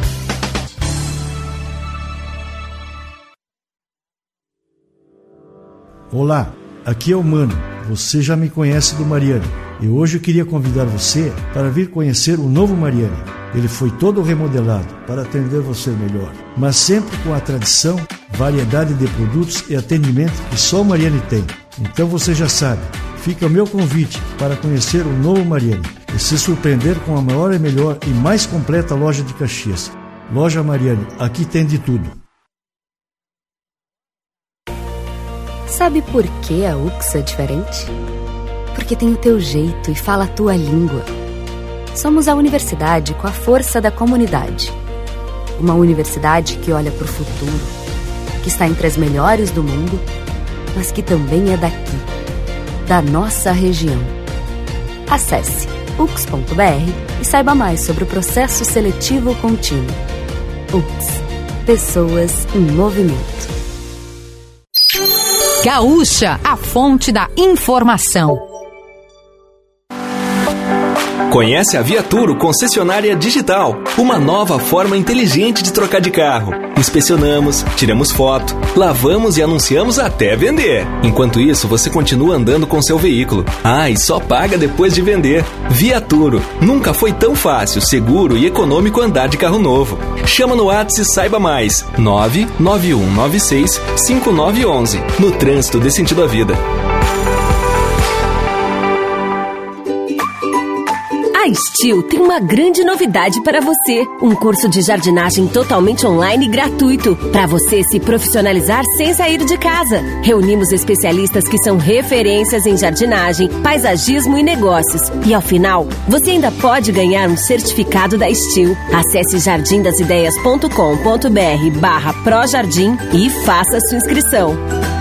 Olá, aqui é o Mano. Você já me conhece do Mariani. E hoje eu queria convidar você para vir conhecer o novo Mariani. Ele foi todo remodelado para atender você melhor, mas sempre com a tradição, variedade de produtos e atendimento que só o Mariani tem. Então você já sabe, fica o meu convite para conhecer o novo Mariani e se surpreender com a maior e melhor e mais completa loja de Caxias. Loja Mariani, aqui tem de tudo. Sabe por que a U C S é diferente? Porque tem o teu jeito e fala a tua língua. Somos a universidade com a força da comunidade. Uma universidade que olha para o futuro, que está entre as melhores do mundo, mas que também é daqui, da nossa região. Acesse u c s ponto b r e saiba mais sobre o processo seletivo contínuo. U C S. Pessoas em movimento. Gaúcha, a fonte da informação. Conhece a Viaturo Concessionária Digital, uma nova forma inteligente de trocar de carro. Inspecionamos, tiramos foto, lavamos e anunciamos até vender. Enquanto isso, você continua andando com seu veículo. Ah, e só paga depois de vender. Viaturo. Nunca foi tão fácil, seguro e econômico andar de carro novo. Chama no WhatsApp e saiba mais. nove nove um nove seis cinco nove um um. No trânsito dê sentido à vida. A Estil tem uma grande novidade para você. Um curso de jardinagem totalmente online e gratuito, para você se profissionalizar sem sair de casa. Reunimos especialistas que são referências em jardinagem, paisagismo e negócios. E ao final, você ainda pode ganhar um certificado da Estil. Acesse jardim das ideias ponto com ponto b r barra projardim e faça sua inscrição.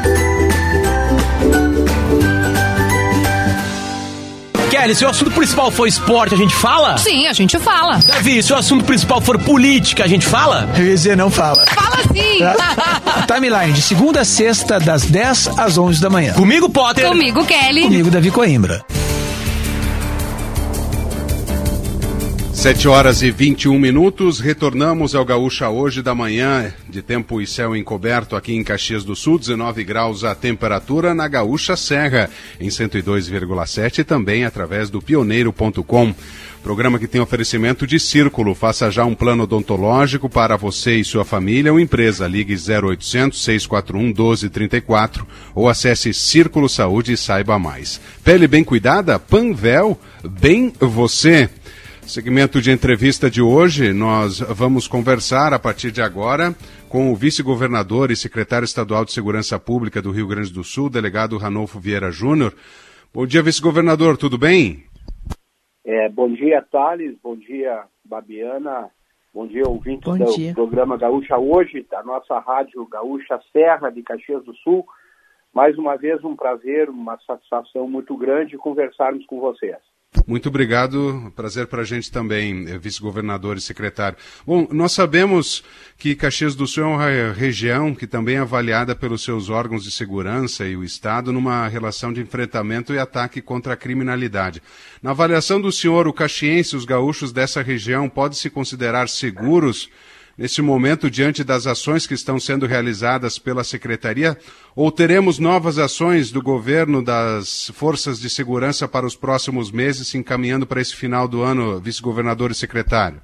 Kelly, se o assunto principal for esporte, a gente fala? Sim, a gente fala. Davi, se o assunto principal for política, a gente fala? Eu ia dizer, não fala. Fala sim! Timeline, de segunda a sexta, das dez às onze da manhã. Comigo, Potter. Comigo, Kelly. Comigo, Davi Coimbra. sete horas e vinte e um minutos, retornamos ao Gaúcha hoje da manhã, de tempo e céu encoberto aqui em Caxias do Sul, dezenove graus a temperatura, na Gaúcha Serra, em cento e dois vírgula sete e também através do pioneiro ponto com. Programa que tem oferecimento de Círculo. Faça já um plano odontológico para você e sua família ou empresa. Ligue zero oitocentos, seis quatro um, um dois três quatro ou acesse Círculo Saúde e saiba mais. Pele bem cuidada? Panvel, bem você. Segmento de entrevista de hoje, nós vamos conversar a partir de agora com o vice-governador e secretário estadual de Segurança Pública do Rio Grande do Sul, delegado Ranolfo Vieira Júnior. Bom dia, vice-governador, tudo bem? É, bom dia, Thales, bom dia, Babiana, bom dia, ouvintes bom do dia. Programa Gaúcha Hoje, da nossa rádio Gaúcha Serra de Caxias do Sul. Mais uma vez, um prazer, uma satisfação muito grande conversarmos com vocês. Muito obrigado, prazer para a gente também, vice-governador e secretário. Bom, nós sabemos que Caxias do Sul é uma região que também é avaliada pelos seus órgãos de segurança e o Estado numa relação de enfrentamento e ataque contra a criminalidade. Na avaliação do senhor, o caxiense, os gaúchos dessa região podem se considerar seguros nesse momento diante das ações que estão sendo realizadas pela Secretaria? Ou teremos novas ações do governo, das forças de segurança para os próximos meses, se encaminhando para esse final do ano, vice-governador e secretário?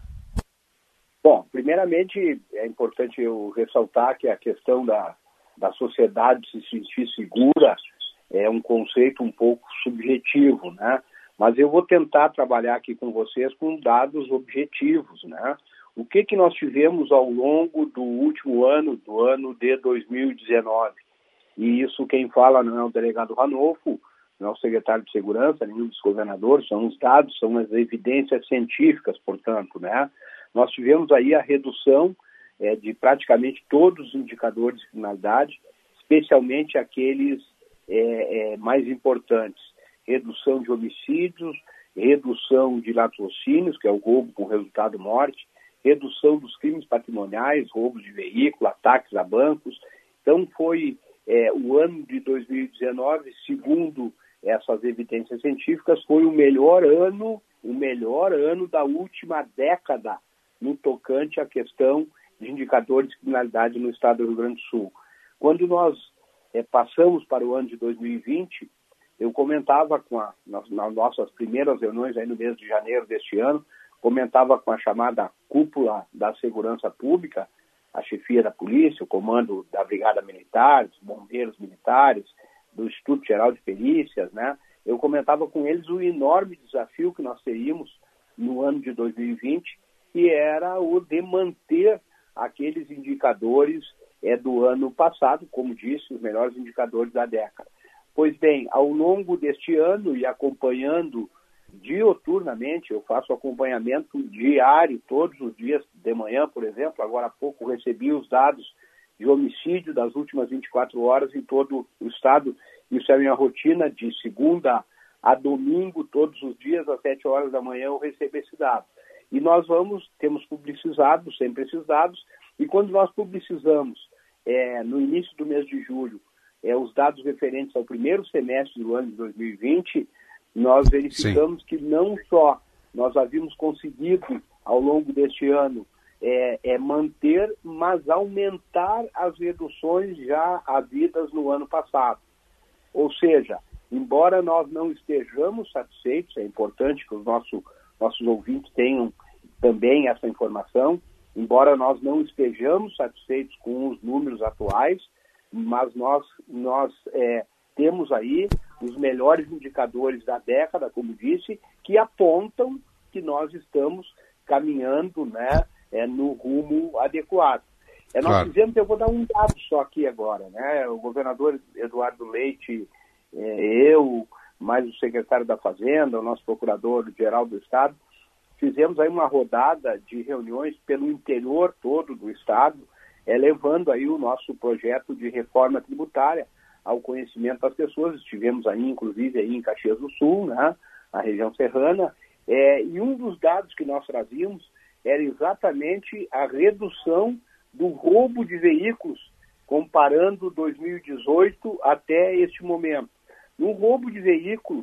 Bom, primeiramente é importante eu ressaltar que a questão da, da sociedade se sentir segura é um conceito um pouco subjetivo, né? Mas eu vou tentar trabalhar aqui com vocês com dados objetivos, né? O que, que nós tivemos ao longo do último ano, do ano de dois mil e dezenove? E isso quem fala não é o delegado Ranolfo, não é o secretário de Segurança, nem o vice-governador, são os dados, são as evidências científicas, portanto, né? Nós tivemos aí a redução é, de praticamente todos os indicadores de criminalidade, especialmente aqueles é, é, mais importantes. Redução de homicídios, redução de latrocínios, que é o roubo com resultado morte, redução dos crimes patrimoniais, roubos de veículo, ataques a bancos. Então foi é, o ano de dois mil e dezenove, segundo essas evidências científicas, foi o melhor ano, o melhor ano da última década no tocante à questão de indicadores de criminalidade no estado do Rio Grande do Sul. Quando nós é, passamos para o ano de dois mil e vinte, eu comentava com a, nas, nas nossas primeiras reuniões aí no mês de janeiro deste ano, comentava com a chamada cúpula da segurança pública, a chefia da polícia, o comando da brigada militar, os bombeiros militares, do Instituto Geral de Perícias, né? Eu comentava com eles o enorme desafio que nós teríamos no ano de dois mil e vinte, que era o de manter aqueles indicadores é, do ano passado, como disse, os melhores indicadores da década. Pois bem, ao longo deste ano e acompanhando dioturnamente, eu faço acompanhamento diário, todos os dias, de manhã, por exemplo. Agora há pouco recebi os dados de homicídio das últimas vinte e quatro horas em todo o estado. Isso é a minha rotina de segunda a domingo, todos os dias, às sete horas da manhã, eu recebo esse dado. E nós vamos, temos publicizado sempre esses dados, e quando nós publicizamos, é, no início do mês de julho, é, os dados referentes ao primeiro semestre do ano de dois mil e vinte, nós verificamos Sim. que não só nós havíamos conseguido, ao longo deste ano, é, é manter, mas aumentar as reduções já havidas no ano passado. Ou seja, embora nós não estejamos satisfeitos, é importante que os nosso, nossos ouvintes tenham também essa informação, embora nós não estejamos satisfeitos com os números atuais, mas nós, nós é, temos aí os melhores indicadores da década, como disse, que apontam que nós estamos caminhando, né, é, no rumo adequado. É, nós claro. fizemos, eu vou dar um dado só aqui agora, né? O governador Eduardo Leite, é, eu, mais o secretário da Fazenda, o nosso procurador-geral do Estado, fizemos aí uma rodada de reuniões pelo interior todo do Estado, é, levando aí o nosso projeto de reforma tributária ao conhecimento das pessoas. Estivemos aí, inclusive, aí em Caxias do Sul, né, na região serrana, é, e um dos dados que nós trazíamos era exatamente a redução do roubo de veículos, comparando dois mil e dezoito até este momento. No roubo de veículo,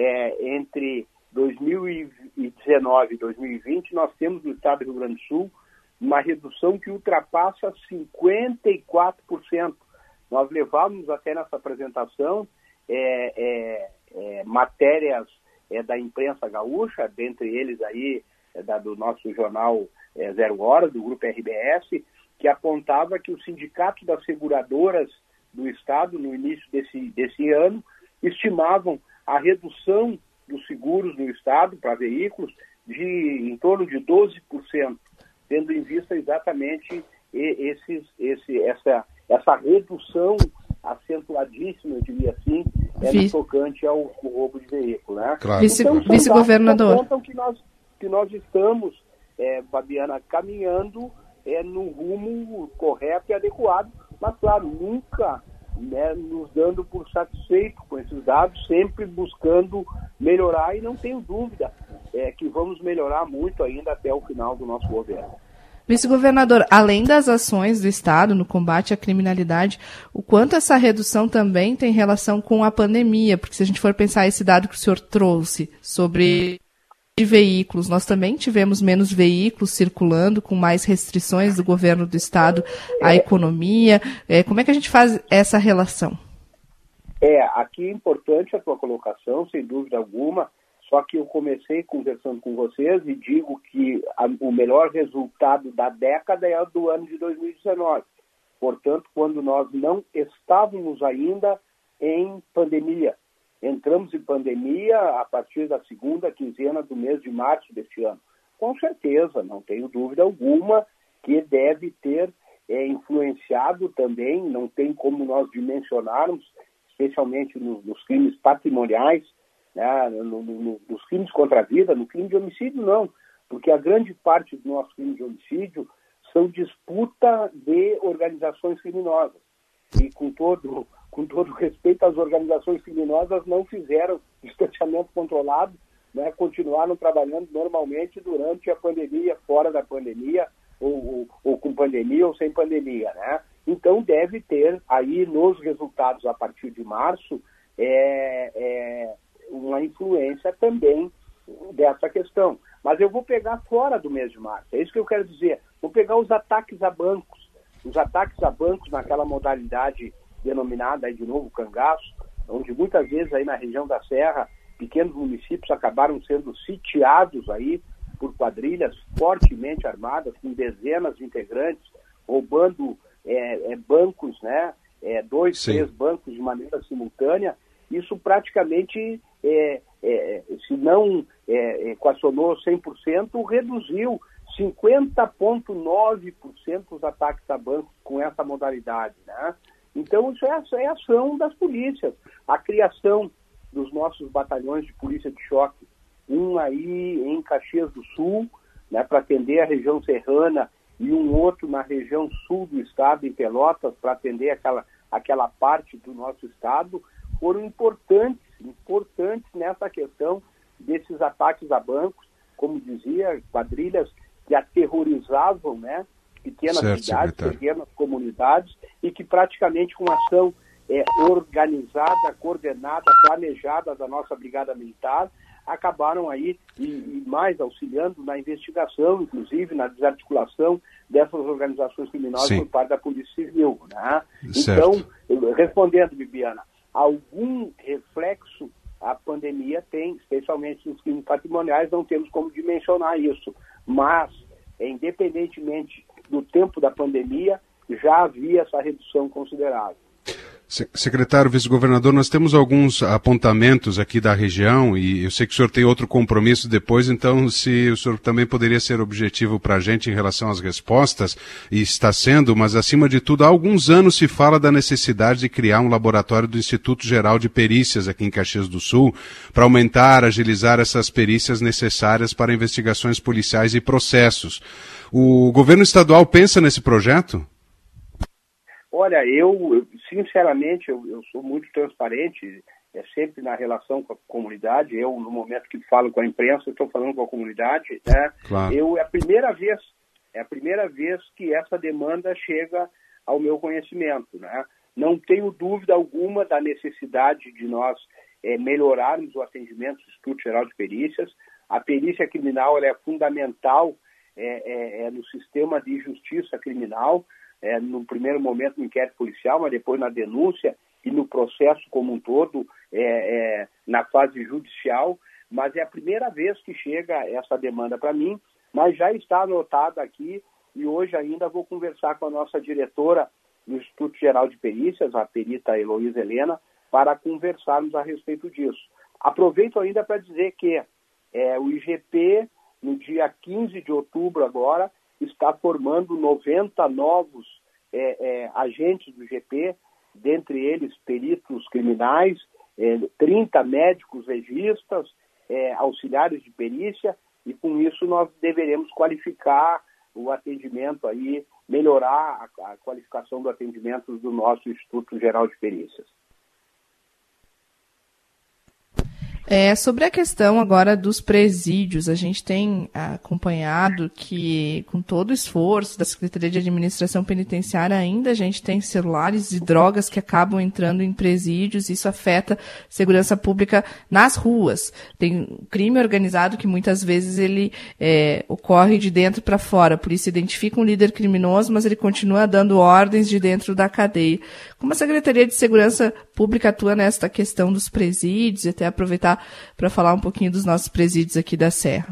é, entre dois mil e dezenove e dois mil e vinte, nós temos no estado do Rio Grande do Sul uma redução que ultrapassa cinquenta e quatro por cento. Nós levamos até nessa apresentação é, é, é, matérias é, da imprensa gaúcha, dentre eles aí é, da, do nosso jornal é, Zero Hora, do Grupo R B S, que apontava que o Sindicato das Seguradoras do Estado, no início desse, desse ano, estimavam a redução dos seguros no Estado para veículos de em torno de doze por cento, tendo em vista exatamente esses, esse, essa, essa redução acentuadíssima, eu diria assim, é no tocante ao, ao roubo de veículo. Né? Claro. Vice, então, vice-governador. Apontam que nós, que nós estamos, é, Fabiana, caminhando é, no rumo correto e adequado, mas, claro, nunca, né, nos dando por satisfeito com esses dados, sempre buscando melhorar, e não tenho dúvida é, que vamos melhorar muito ainda até o final do nosso governo. Vice-governador, além das ações do Estado no combate à criminalidade, o quanto essa redução também tem relação com a pandemia? Porque se a gente for pensar esse dado que o senhor trouxe sobre veículos, nós também tivemos menos veículos circulando, com mais restrições do governo do Estado à economia. É, como é que a gente faz essa relação? É, aqui é importante a tua colocação, sem dúvida alguma, só que eu comecei conversando com vocês e digo que a, o melhor resultado da década é o do ano de dois mil e dezenove. Portanto, quando nós não estávamos ainda em pandemia. Entramos em pandemia a partir da segunda quinzena do mês de março deste ano. Com certeza, não tenho dúvida alguma que deve ter é, influenciado também, não tem como nós dimensionarmos, especialmente no, nos crimes patrimoniais, né, no, no, nos crimes contra a vida, no crime de homicídio não, porque a grande parte do nosso crime de homicídio são disputa de organizações criminosas. E com todo, com todo respeito, as organizações criminosas não fizeram distanciamento controlado, né, continuaram trabalhando normalmente durante a pandemia, fora da pandemia, ou, ou, ou com pandemia ou sem pandemia, né? Então deve ter aí nos resultados a partir de março é, é, uma influência também dessa questão. Mas eu vou pegar fora do mês de março, é isso que eu quero dizer. Vou pegar os ataques a bancos, os ataques a bancos naquela modalidade denominada aí de novo cangaço, onde muitas vezes aí na região da Serra, pequenos municípios acabaram sendo sitiados aí por quadrilhas fortemente armadas, com dezenas de integrantes, roubando é, é, bancos, né, é, dois, Sim. três bancos de maneira simultânea. Isso praticamente, é, é, se não é, equacionou cem por cento, reduziu cinquenta vírgula nove por cento os ataques a bancos com essa modalidade, né? Então, isso é, é ação das polícias. A criação dos nossos batalhões de polícia de choque um aí em Caxias do Sul, né, para atender a região serrana, e um outro na região sul do estado, em Pelotas, para atender aquela, aquela parte do nosso estado, foram importantes, importantes nessa questão desses ataques a bancos, como dizia, quadrilhas que aterrorizavam, né, pequenas certo, cidades, secretário. pequenas comunidades, e que praticamente com ação é, organizada, coordenada, planejada da nossa Brigada Militar, acabaram aí e, e mais auxiliando na investigação, inclusive na desarticulação dessas organizações criminosas Sim. por parte da Polícia Civil, né? Certo. Então, respondendo, Bibiana, algum reflexo a pandemia tem, especialmente nos crimes patrimoniais, não temos como dimensionar isso, mas, independentemente do tempo da pandemia, já havia essa redução considerável. Secretário, vice-governador, nós temos alguns apontamentos aqui da região e eu sei que o senhor tem outro compromisso depois, então se o senhor também poderia ser objetivo para a gente em relação às respostas, e está sendo, mas acima de tudo, há alguns anos se fala da necessidade de criar um laboratório do Instituto Geral de Perícias aqui em Caxias do Sul para aumentar, agilizar essas perícias necessárias para investigações policiais e processos. O governo estadual pensa nesse projeto? Olha, eu, sinceramente, eu, eu sou muito transparente, é sempre na relação com a comunidade. Eu, no momento que falo com a imprensa, estou falando com a comunidade, né? Claro. Eu, é a primeira vez, é a primeira vez que essa demanda chega ao meu conhecimento, né? Não tenho dúvida alguma da necessidade de nós é, melhorarmos o atendimento do Instituto Geral de Perícias. A perícia criminal ela é fundamental é, é, é no sistema de justiça criminal. É, no primeiro momento no inquérito policial, mas depois na denúncia e no processo como um todo, é, é, na fase judicial. Mas é a primeira vez que chega essa demanda para mim, mas já está anotada aqui e hoje ainda vou conversar com a nossa diretora do Instituto Geral de Perícias, a perita Heloísa Helena, para conversarmos a respeito disso. Aproveito ainda para dizer que é, o I G P, no dia quinze de outubro agora, está formando noventa novos é, é, agentes do I G P, dentre eles peritos criminais, é, trinta médicos legistas, é, auxiliares de perícia, e com isso nós deveremos qualificar o atendimento aí, melhorar a, a qualificação do atendimento do nosso Instituto Geral de Perícias. É, sobre a questão agora dos presídios, a gente tem acompanhado que, com todo o esforço da Secretaria de Administração Penitenciária, ainda a gente tem celulares e drogas que acabam entrando em presídios, isso afeta a segurança pública nas ruas. Tem crime organizado que muitas vezes ele é, ocorre de dentro para fora, a polícia identifica um líder criminoso, mas ele continua dando ordens de dentro da cadeia. Como a Secretaria de Segurança Pública atua nesta questão dos presídios, e até aproveitar para falar um pouquinho dos nossos presídios aqui da Serra?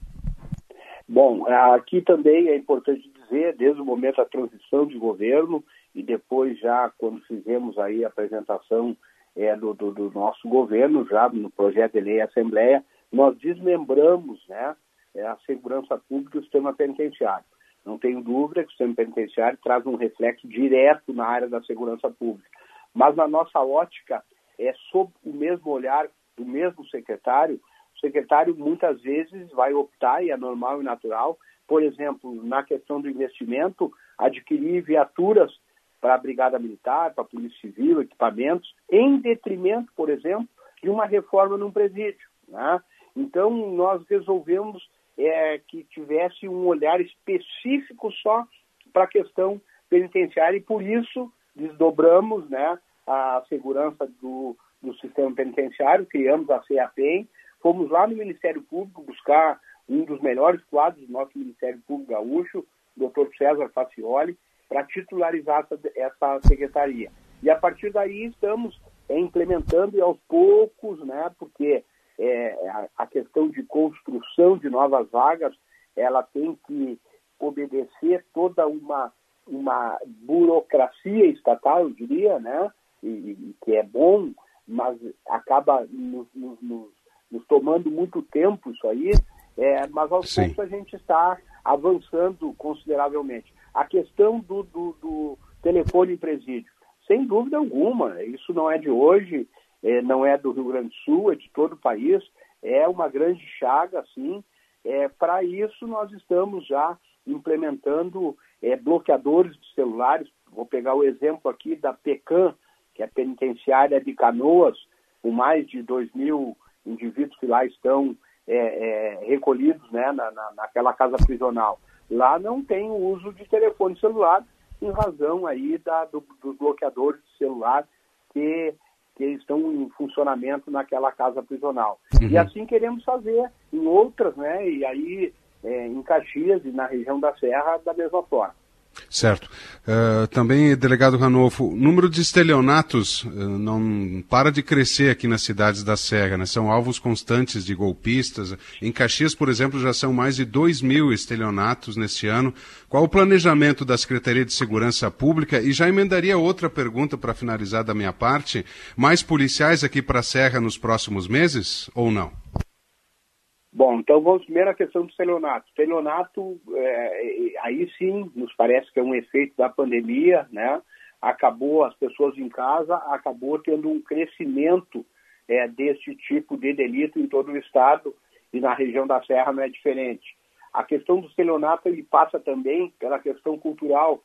Bom, aqui também é importante dizer, desde o momento da transição de governo e depois já quando fizemos aí a apresentação é, do, do, do nosso governo, já no projeto de lei Assembleia, nós desmembramos, né, a segurança pública e o sistema penitenciário. Não tenho dúvida que o sistema penitenciário traz um reflexo direto na área da segurança pública. Mas na nossa ótica, é sob o mesmo olhar do mesmo secretário, o secretário muitas vezes vai optar, e é normal e natural, por exemplo, na questão do investimento, adquirir viaturas para a Brigada Militar, para a Polícia Civil, equipamentos, em detrimento, por exemplo, de uma reforma num presídio, né? Então, nós resolvemos é, que tivesse um olhar específico só para a questão penitenciária e, por isso, desdobramos, né, a segurança do do sistema penitenciário, criamos a C A P E M, fomos lá no Ministério Público buscar um dos melhores quadros do nosso Ministério Público gaúcho, o doutor César Facioli, para titularizar essa, essa secretaria. E a partir daí estamos é, implementando e aos poucos, né, porque é, a, a questão de construção de novas vagas, ela tem que obedecer toda uma, uma burocracia estatal, eu diria, né, e, e que é bom, mas acaba nos, nos, nos tomando muito tempo isso aí, é, mas aos Sim. poucos a gente está avançando consideravelmente. A questão do, do, do telefone em presídio, sem dúvida alguma, isso não é de hoje, é, não é do Rio Grande do Sul, é de todo o país, é uma grande chaga, sim. É, para isso, nós estamos já implementando é, bloqueadores de celulares. Vou pegar o exemplo aqui da PECAM, que é a penitenciária de Canoas, com mais de dois mil indivíduos que lá estão é, é, recolhidos, né, na, na, naquela casa prisional. Lá não tem o uso de telefone celular, em razão aí da, do, dos bloqueadores de celular que, que estão em funcionamento naquela casa prisional. Uhum. E assim queremos fazer em outras, né, e aí é, em Caxias e na região da Serra da mesma forma. Certo. Uh, também, delegado Ranolfo, o número de estelionatos uh, não para de crescer aqui nas cidades da Serra, né? São alvos constantes de golpistas. Em Caxias, por exemplo, já são mais de dois mil estelionatos neste ano. Qual o planejamento da Secretaria de Segurança Pública? E já emendaria outra pergunta para finalizar da minha parte. Mais policiais aqui para a Serra nos próximos meses ou não? Bom, então vamos primeiro à questão do estelionato. Estelionato, é, aí sim, nos parece que é um efeito da pandemia, né? Acabou as pessoas em casa, acabou tendo um crescimento é, desse tipo de delito em todo o estado e na região da Serra não é diferente. A questão do estelionato, ele passa também pela questão cultural.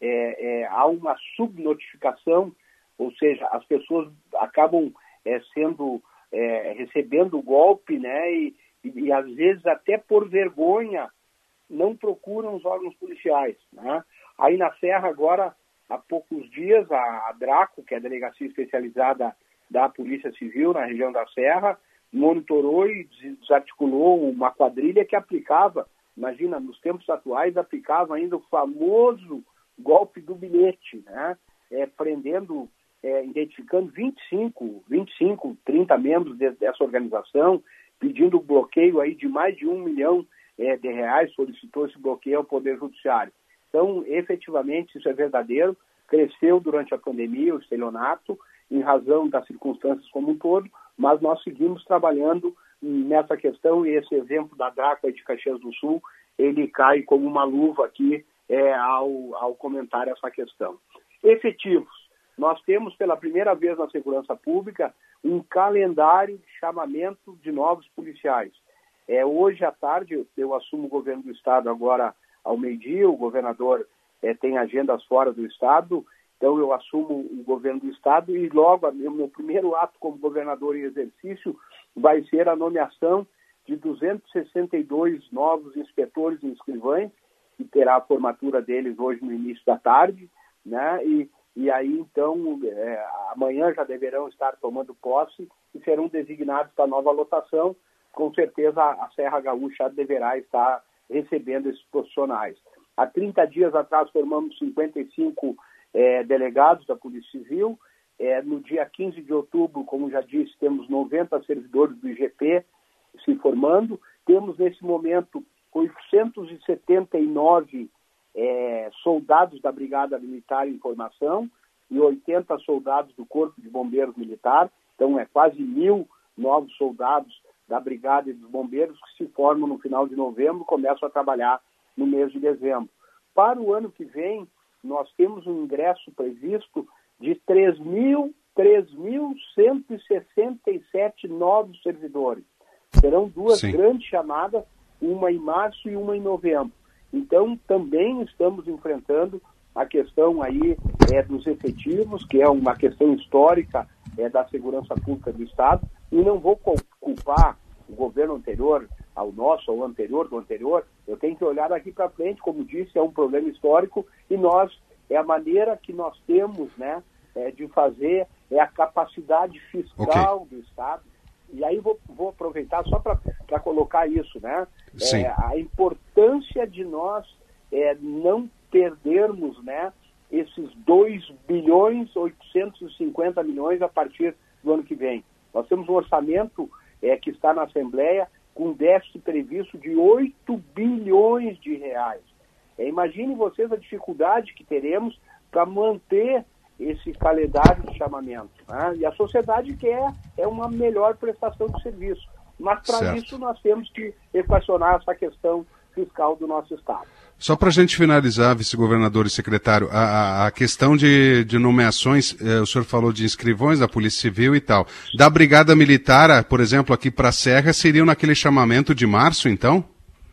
É, é, há uma subnotificação, ou seja, as pessoas acabam é, sendo, é, recebendo o golpe, né? E, E, e às vezes até por vergonha não procuram os órgãos policiais, né? Aí na Serra agora, há poucos dias, a, a DRACO, que é a Delegacia Especializada da Polícia Civil na região da Serra, monitorou e desarticulou uma quadrilha que aplicava, imagina, nos tempos atuais, aplicava ainda o famoso golpe do bilhete, né? É, prendendo, é, identificando vinte e cinco, trinta membros de, dessa organização, pedindo bloqueio aí de mais de um milhão é, de reais, solicitou esse bloqueio ao Poder Judiciário. Então, efetivamente, isso é verdadeiro, cresceu durante a pandemia o estelionato, em razão das circunstâncias como um todo, mas nós seguimos trabalhando nessa questão e esse exemplo da DRACO de Caxias do Sul, ele cai como uma luva aqui é, ao, ao comentar essa questão. Efetivos. Nós temos pela primeira vez na segurança pública um calendário de chamamento de novos policiais. É, hoje à tarde eu, eu assumo o governo do estado agora ao meio-dia, o governador é, tem agendas fora do estado, então eu assumo o governo do estado e logo o meu primeiro ato como governador em exercício vai ser a nomeação de duzentos e sessenta e dois novos inspetores e escrivães, que terá a formatura deles hoje no início da tarde, né? E E aí, então, é, amanhã já deverão estar tomando posse e serão designados para nova lotação. Com certeza, a Serra Gaúcha deverá estar recebendo esses profissionais. Há trinta dias atrás, formamos cinquenta e cinco é, delegados da Polícia Civil. É, no dia quinze de outubro, como já disse, temos noventa servidores do I G P se formando. Temos, nesse momento, oitocentos e setenta e nove É, soldados da Brigada Militar em formação e oitenta soldados do Corpo de Bombeiros Militar. Então, é quase mil novos soldados da Brigada e dos Bombeiros que se formam no final de novembro e começam a trabalhar no mês de dezembro. Para o ano que vem, nós temos um ingresso previsto de três mil cento e sessenta e sete novos servidores. Serão duas Sim. grandes chamadas, uma em março e uma em novembro. Então, também estamos enfrentando a questão aí é, dos efetivos, que é uma questão histórica é, da segurança pública do Estado, e não vou culpar o governo anterior ao nosso, ou anterior do anterior, eu tenho que olhar aqui para frente, como disse, é um problema histórico, e nós, é a maneira que nós temos, né, é, de fazer, é a capacidade fiscal okay. do Estado. E aí vou, vou aproveitar só para colocar isso, né? É, a importância de nós é, não perdermos, né, esses dois bilhões oitocentos e cinquenta milhões a partir do ano que vem. Nós temos um orçamento é, que está na Assembleia com déficit previsto de oito bilhões de reais. É, imaginem vocês a dificuldade que teremos para manter esse calendário de chamamento, né? E a sociedade quer é uma melhor prestação de serviço. Mas para isso nós temos que equacionar essa questão fiscal do nosso Estado. Só para a gente finalizar, vice-governador e secretário, a, a, a questão de, de nomeações, eh, o senhor falou de escrivões da Polícia Civil e tal. Da Brigada Militar, por exemplo, aqui para a Serra, seriam naquele chamamento de março, então?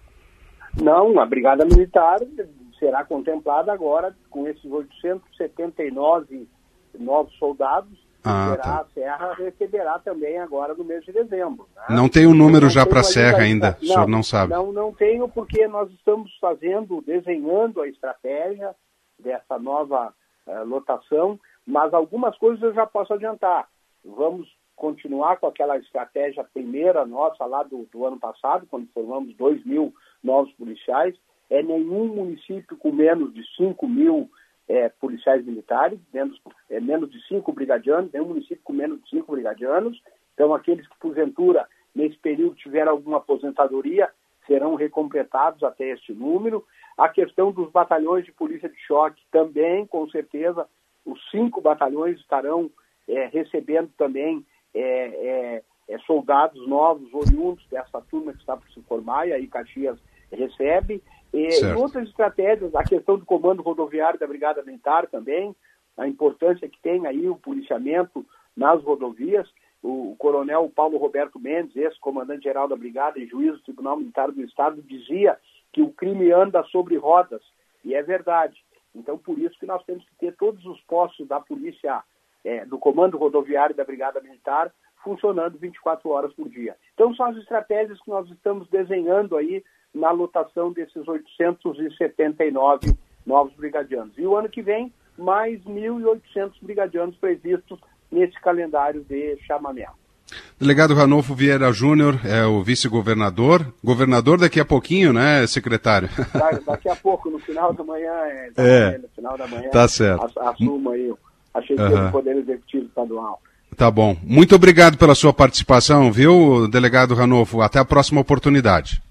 Não, a Brigada Militar será contemplada agora com esses oitocentos e setenta e nove novos soldados. Ah, será, tá. A Serra receberá também agora no mês de dezembro. Né? Não tem um número já para a tenho Serra ainda, não, o senhor não sabe? Não, não tenho, porque nós estamos fazendo, desenhando a estratégia dessa nova uh, lotação, mas algumas coisas eu já posso adiantar. Vamos continuar com aquela estratégia primeira nossa lá do, do ano passado, quando formamos dois mil novos policiais. É nenhum município com menos de cinco mil É, policiais militares, menos, é, menos de cinco brigadianos, nenhum município com menos de cinco brigadianos. Então, aqueles que, porventura, nesse período tiveram alguma aposentadoria, serão recompletados até este número. A questão dos batalhões de polícia de choque também, com certeza, os cinco batalhões estarão é, recebendo também é, é, é, soldados novos, oriundos dessa turma que está por se formar, e aí Caxias recebe. E, e outras estratégias, a questão do comando rodoviário da Brigada Militar também, a importância que tem aí o policiamento nas rodovias. O, o coronel Paulo Roberto Mendes, ex-comandante-geral da Brigada e juiz do Tribunal Militar do Estado, dizia que o crime anda sobre rodas, e é verdade. Então, por isso que nós temos que ter todos os postos da polícia, é, do comando rodoviário da Brigada Militar, funcionando vinte e quatro horas por dia. Então, são as estratégias que nós estamos desenhando aí na lotação desses oitocentos e setenta e nove novos brigadianos. E o ano que vem, mais mil e oitocentos brigadianos previstos nesse calendário de chamamento. Delegado Ranolfo Vieira Júnior é o vice-governador. Governador daqui a pouquinho, né, secretário? Da, daqui a pouco, no final da manhã, é, é, no final da manhã, tá certo. Assuma aí a chefia uhum. do Poder Executivo Estadual. Tá bom. Muito obrigado pela sua participação, viu, delegado Ranolfo? Até a próxima oportunidade.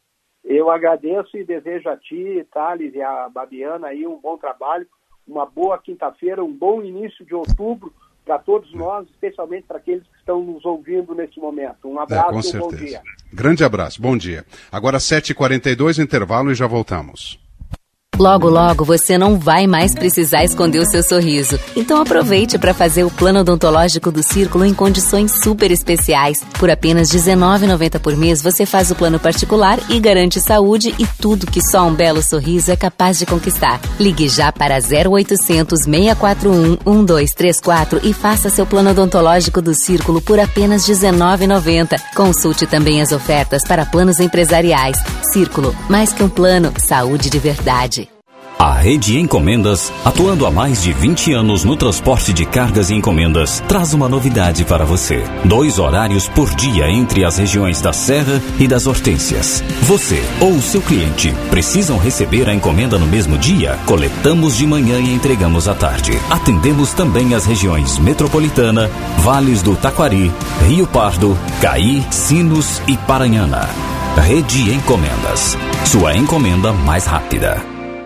Eu agradeço e desejo a ti, Thales, e a Babiana aí um bom trabalho, uma boa quinta-feira, um bom início de outubro para todos nós, especialmente para aqueles que estão nos ouvindo neste momento. Um abraço é, com e um certeza. Bom dia. Grande abraço, bom dia. Agora sete e quarenta e dois, intervalo e já voltamos. Logo, logo, você não vai mais precisar esconder o seu sorriso. Então aproveite para fazer o plano odontológico do Círculo em condições super especiais. Por apenas dezenove reais e noventa centavos por mês, você faz o plano particular e garante saúde e tudo que só um belo sorriso é capaz de conquistar. Ligue já para zero oitocentos, seis quatro um, um dois três quatro e faça seu plano odontológico do Círculo por apenas dezenove reais e noventa centavos. Consulte também as ofertas para planos empresariais. Círculo, mais que um plano, saúde de verdade. A Rede Encomendas, atuando há mais de vinte anos no transporte de cargas e encomendas, traz uma novidade para você. Dois horários por dia entre as regiões da Serra e das Hortênsias. Você ou o seu cliente precisam receber a encomenda no mesmo dia? Coletamos de manhã e entregamos à tarde. Atendemos também as regiões Metropolitana, Vales do Taquari, Rio Pardo, Caí, Sinos e Paranhana. Rede Encomendas, sua encomenda mais rápida.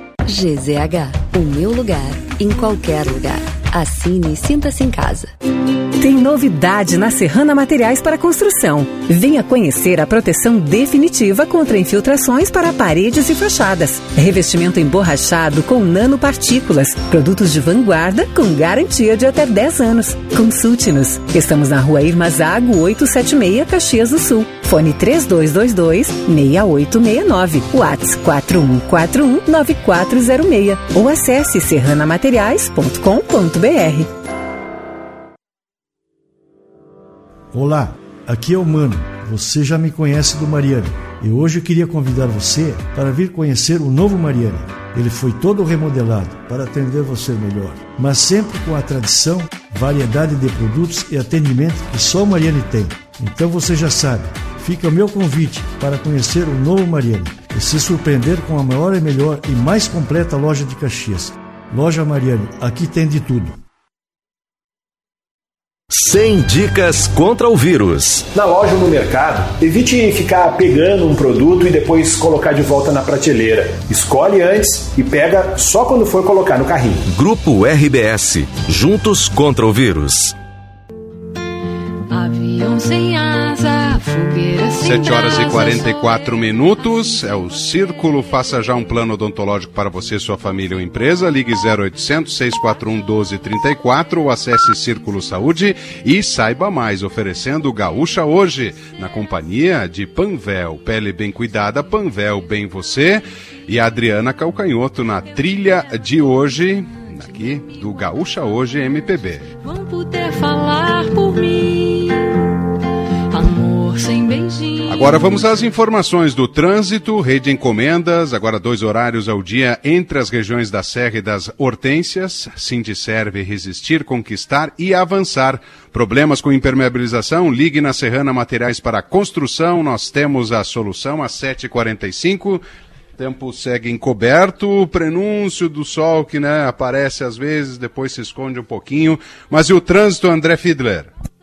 G Z H, o meu lugar, em qualquer lugar. Assine e sinta-se em casa. Tem novidade na Serrana Materiais para Construção. Venha conhecer a proteção definitiva contra infiltrações para paredes e fachadas. Revestimento emborrachado com nanopartículas. Produtos de vanguarda com garantia de até dez anos. Consulte-nos. Estamos na Rua Irmazago oitocentos e setenta e seis, Caxias do Sul. Fone três dois dois dois, seis oito seis nove. WhatsApp quatro um quatro um, nove quatro zero seis. Ou acesse serrana materiais ponto com ponto b r. Olá, aqui é o Mano. Você já me conhece do Mariani. E hoje eu queria convidar você para vir conhecer o novo Mariani. Ele foi todo remodelado para atender você melhor, mas sempre com a tradição, variedade de produtos e atendimento que só o Mariani tem. Então você já sabe, fica o meu convite para conhecer o novo Mariani e se surpreender com a maior e melhor e mais completa loja de Caxias. Loja Mariani, aqui tem de tudo. cem dicas contra o vírus. Na loja ou no mercado, evite ficar pegando um produto e depois colocar de volta na prateleira. Escolhe antes e pega só quando for colocar no carrinho. Grupo R B S, juntos contra o vírus. Avião sem asa, sete horas e quarenta e quatro minutos, é o Círculo. Faça já um plano odontológico para você, sua família ou empresa. Ligue zero oitocentos, seis quatro um, um dois três quatro ou acesse Círculo Saúde e saiba mais, oferecendo Gaúcha Hoje, na companhia de Panvel, pele bem cuidada, Panvel bem você, e a Adriana Calcanhoto na trilha de hoje, aqui do Gaúcha Hoje M P B. Vão poder falar por mim, amor sem beijinho. Agora vamos às informações do trânsito. Rede Encomendas, agora dois horários ao dia entre as regiões da Serra e das Hortênsias. Sindicerve, resistir, conquistar e avançar. Problemas com impermeabilização? Ligue na Serrana Materiais para Construção. Nós temos a solução às sete e quarenta e cinco. Tempo segue encoberto, o prenúncio do sol que, né, aparece às vezes, depois se esconde um pouquinho. Mas e o trânsito, André Fiedler?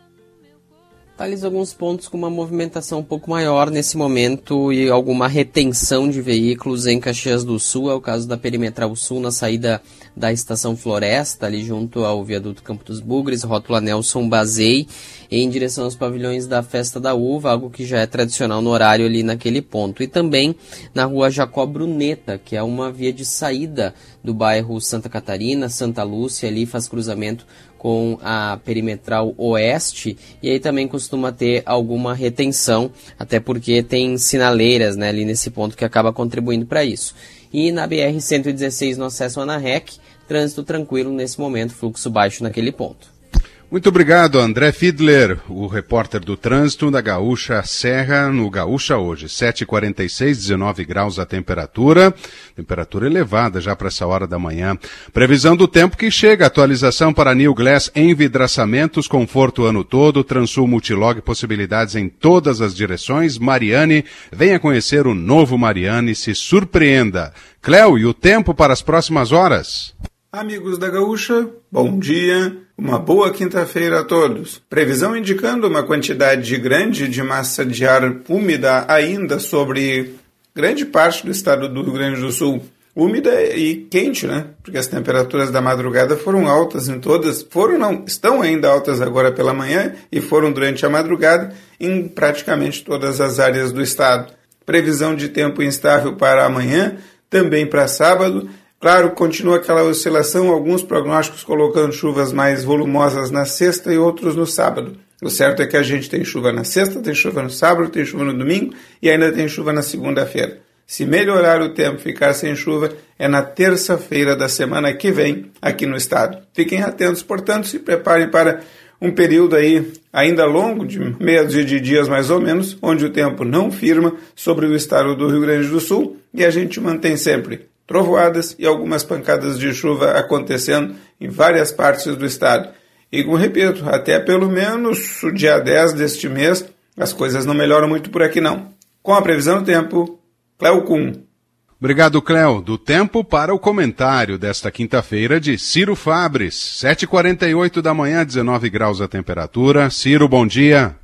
Thales, alguns pontos com uma movimentação um pouco maior nesse momento e alguma retenção de veículos em Caxias do Sul. É o caso da Perimetral Sul, na saída da Estação Floresta, ali junto ao viaduto Campo dos Bugres, rótula Nelson Bazei, em direção aos pavilhões da Festa da Uva, algo que já é tradicional no horário ali naquele ponto. E também na rua Jacó Bruneta, que é uma via de saída do bairro Santa Catarina, Santa Lúcia, ali faz cruzamento com a Perimetral Oeste, e aí também costuma ter alguma retenção, até porque tem sinaleiras, né, ali nesse ponto que acaba contribuindo para isso. E na B R cento e dezesseis, no acesso a Anarrec, trânsito tranquilo nesse momento, fluxo baixo naquele ponto. Muito obrigado, André Fiedler, o repórter do trânsito da Gaúcha Serra, no Gaúcha Hoje. sete e quarenta e seis, dezenove graus a temperatura, temperatura elevada já para essa hora da manhã. Previsão do tempo que chega, atualização para New Glass envidraçamentos, conforto o ano todo, Transul Multilog, possibilidades em todas as direções. Mariane, venha conhecer o novo Mariane, se surpreenda. Cléo, e o tempo para as próximas horas? Amigos da Gaúcha, bom dia, uma boa quinta-feira a todos. Previsão indicando uma quantidade grande de massa de ar úmida ainda sobre grande parte do estado do Rio Grande do Sul. Úmida e quente, né? Porque as temperaturas da madrugada foram altas em todas, foram não, estão ainda altas agora pela manhã e foram durante a madrugada em praticamente todas as áreas do estado. Previsão de tempo instável para amanhã, também para sábado. Claro, continua aquela oscilação, alguns prognósticos colocando chuvas mais volumosas na sexta e outros no sábado. O certo é que a gente tem chuva na sexta, tem chuva no sábado, tem chuva no domingo e ainda tem chuva na segunda-feira. Se melhorar o tempo, ficar sem chuva, é na terça-feira da semana que vem aqui no estado. Fiquem atentos, portanto, se preparem para um período aí ainda longo, de meia dúzia de dias mais ou menos, onde o tempo não firma sobre o estado do Rio Grande do Sul e a gente mantém sempre trovoadas e algumas pancadas de chuva acontecendo em várias partes do estado. E, como repito, até pelo menos o dia dez deste mês, as coisas não melhoram muito por aqui não. Com a previsão do tempo, Cléo Kuhn. Obrigado, Cléo. Do tempo para o comentário desta quinta-feira de Ciro Fabres. sete e quarenta e oito da manhã, dezenove graus a temperatura. Ciro, bom dia.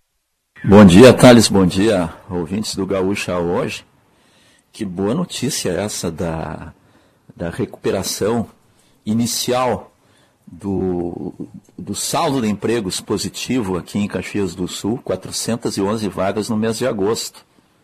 Bom dia, Thales. Bom dia, ouvintes do Gaúcha Hoje. Que boa notícia essa da, da recuperação inicial do, do saldo de empregos positivo aqui em Caxias do Sul, quatrocentas e onze vagas no mês de agosto.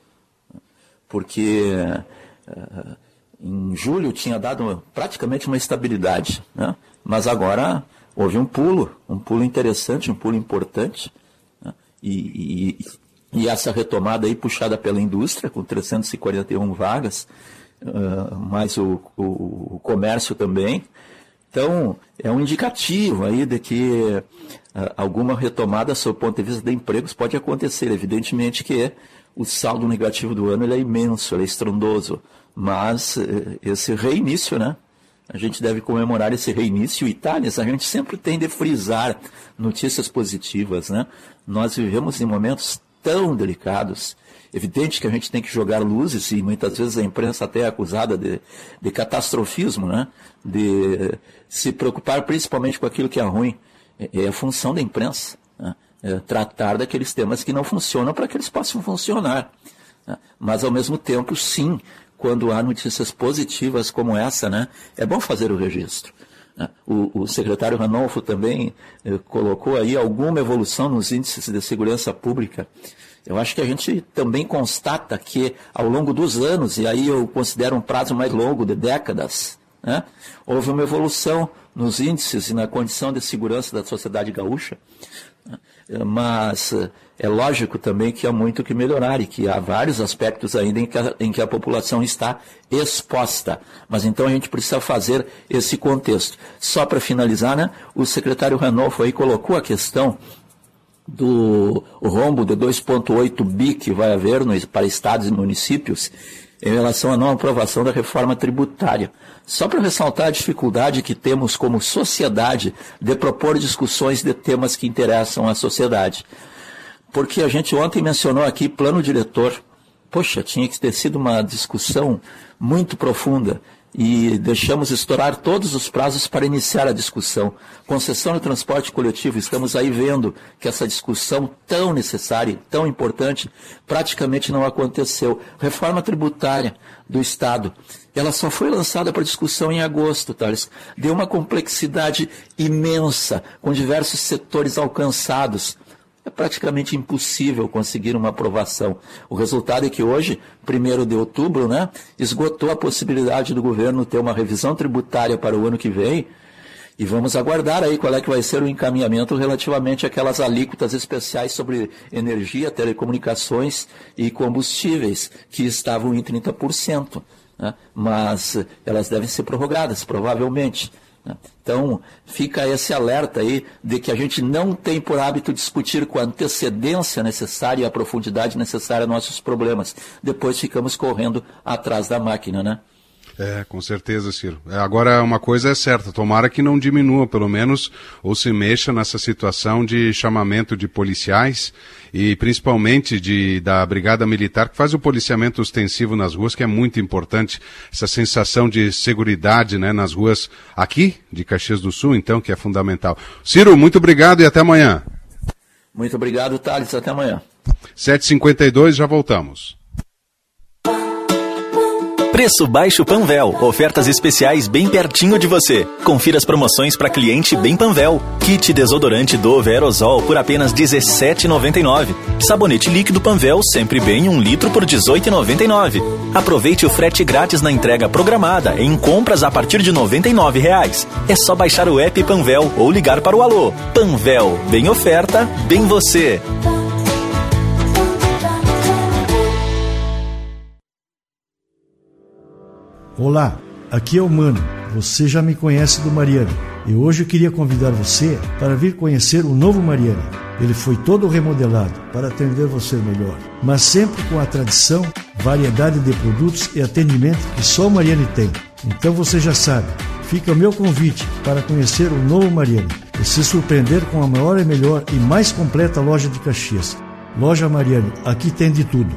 Porque uh, em julho tinha dado praticamente uma estabilidade, né? Mas agora houve um pulo, um pulo interessante, um pulo importante, né? e, e E essa retomada aí puxada pela indústria, com trezentas e quarenta e uma vagas, uh, mais o, o, o comércio também. Então, é um indicativo aí de que uh, alguma retomada, sob o ponto de vista de empregos, pode acontecer. Evidentemente que o saldo negativo do ano ele é imenso, ele é estrondoso. Mas uh, esse reinício, né? A gente deve comemorar esse reinício. E, Thales, a gente sempre tem de frisar notícias positivas, né? Nós vivemos em momentos tão delicados. Evidente que a gente tem que jogar luzes, e muitas vezes a imprensa até é acusada de, de catastrofismo, né? De se preocupar principalmente com aquilo que é ruim. É, é a função da imprensa, né? É tratar daqueles temas que não funcionam para que eles possam funcionar, né? Mas, ao mesmo tempo, sim, quando há notícias positivas como essa, né? É bom fazer o registro. O, o secretário Ranolfo também eh, colocou aí alguma evolução nos índices de segurança pública, Eu acho que a gente também constata que, ao longo dos anos, e aí eu considero um prazo mais longo, de décadas, né, houve uma evolução nos índices e na condição de segurança da sociedade gaúcha, né, mas é lógico também que há muito que melhorar e que há vários aspectos ainda em que a, em que a população está exposta. Mas então a gente precisa fazer esse contexto. Só para finalizar, né, o secretário Ranolfo aí colocou a questão do rombo de dois vírgula oito bi que vai haver no, para estados e municípios em relação à não aprovação da reforma tributária. Só para ressaltar a dificuldade que temos como sociedade de propor discussões de temas que interessam à sociedade. Porque a gente ontem mencionou aqui plano diretor. Poxa, tinha que ter sido uma discussão muito profunda. E deixamos estourar todos os prazos para iniciar a discussão. Concessão do transporte coletivo, estamos aí vendo que essa discussão tão necessária, tão importante, praticamente não aconteceu. Reforma tributária do Estado, ela só foi lançada para discussão em agosto, Thales. Deu uma complexidade imensa, com diversos setores alcançados. É praticamente impossível conseguir uma aprovação. O resultado é que hoje, primeiro de outubro, né, esgotou a possibilidade do governo ter uma revisão tributária para o ano que vem, e vamos aguardar aí qual é que vai ser o encaminhamento relativamente àquelas alíquotas especiais sobre energia, telecomunicações e combustíveis, que estavam em trinta por cento, né, mas elas devem ser prorrogadas, provavelmente. Então, fica esse alerta aí de que a gente não tem por hábito discutir com a antecedência necessária e a profundidade necessária nossos problemas. Depois ficamos correndo atrás da máquina, né? É, com certeza, Ciro. Agora, uma coisa é certa, tomara que não diminua, pelo menos, ou se mexa nessa situação de chamamento de policiais e principalmente de, da Brigada Militar, que faz o policiamento ostensivo nas ruas, que é muito importante, essa sensação de seguridade, né, nas ruas aqui de Caxias do Sul, então, que é fundamental. Ciro, muito obrigado e até amanhã. Muito obrigado, Thales, até amanhã. sete e cinquenta e dois, já voltamos. Preço baixo Panvel. Ofertas especiais bem pertinho de você. Confira as promoções para cliente bem Panvel. Kit desodorante Dove Aerosol por apenas dezessete reais e noventa e nove centavos. Sabonete líquido Panvel sempre bem um litro por dezoito reais e noventa e nove centavos. Aproveite o frete grátis na entrega programada em compras a partir de noventa e nove reais. É só baixar o app Panvel ou ligar para o Alô. Panvel, bem oferta, bem você. Olá, aqui é o Mano. Você já me conhece do Mariano. E hoje eu queria convidar você para vir conhecer o novo Mariano. Ele foi todo remodelado para atender você melhor, mas sempre com a tradição, variedade de produtos e atendimento que só o Mariano tem. Então você já sabe, fica o meu convite para conhecer o novo Mariano e se surpreender com a maior e melhor e mais completa loja de Caxias. Loja Mariano, aqui tem de tudo.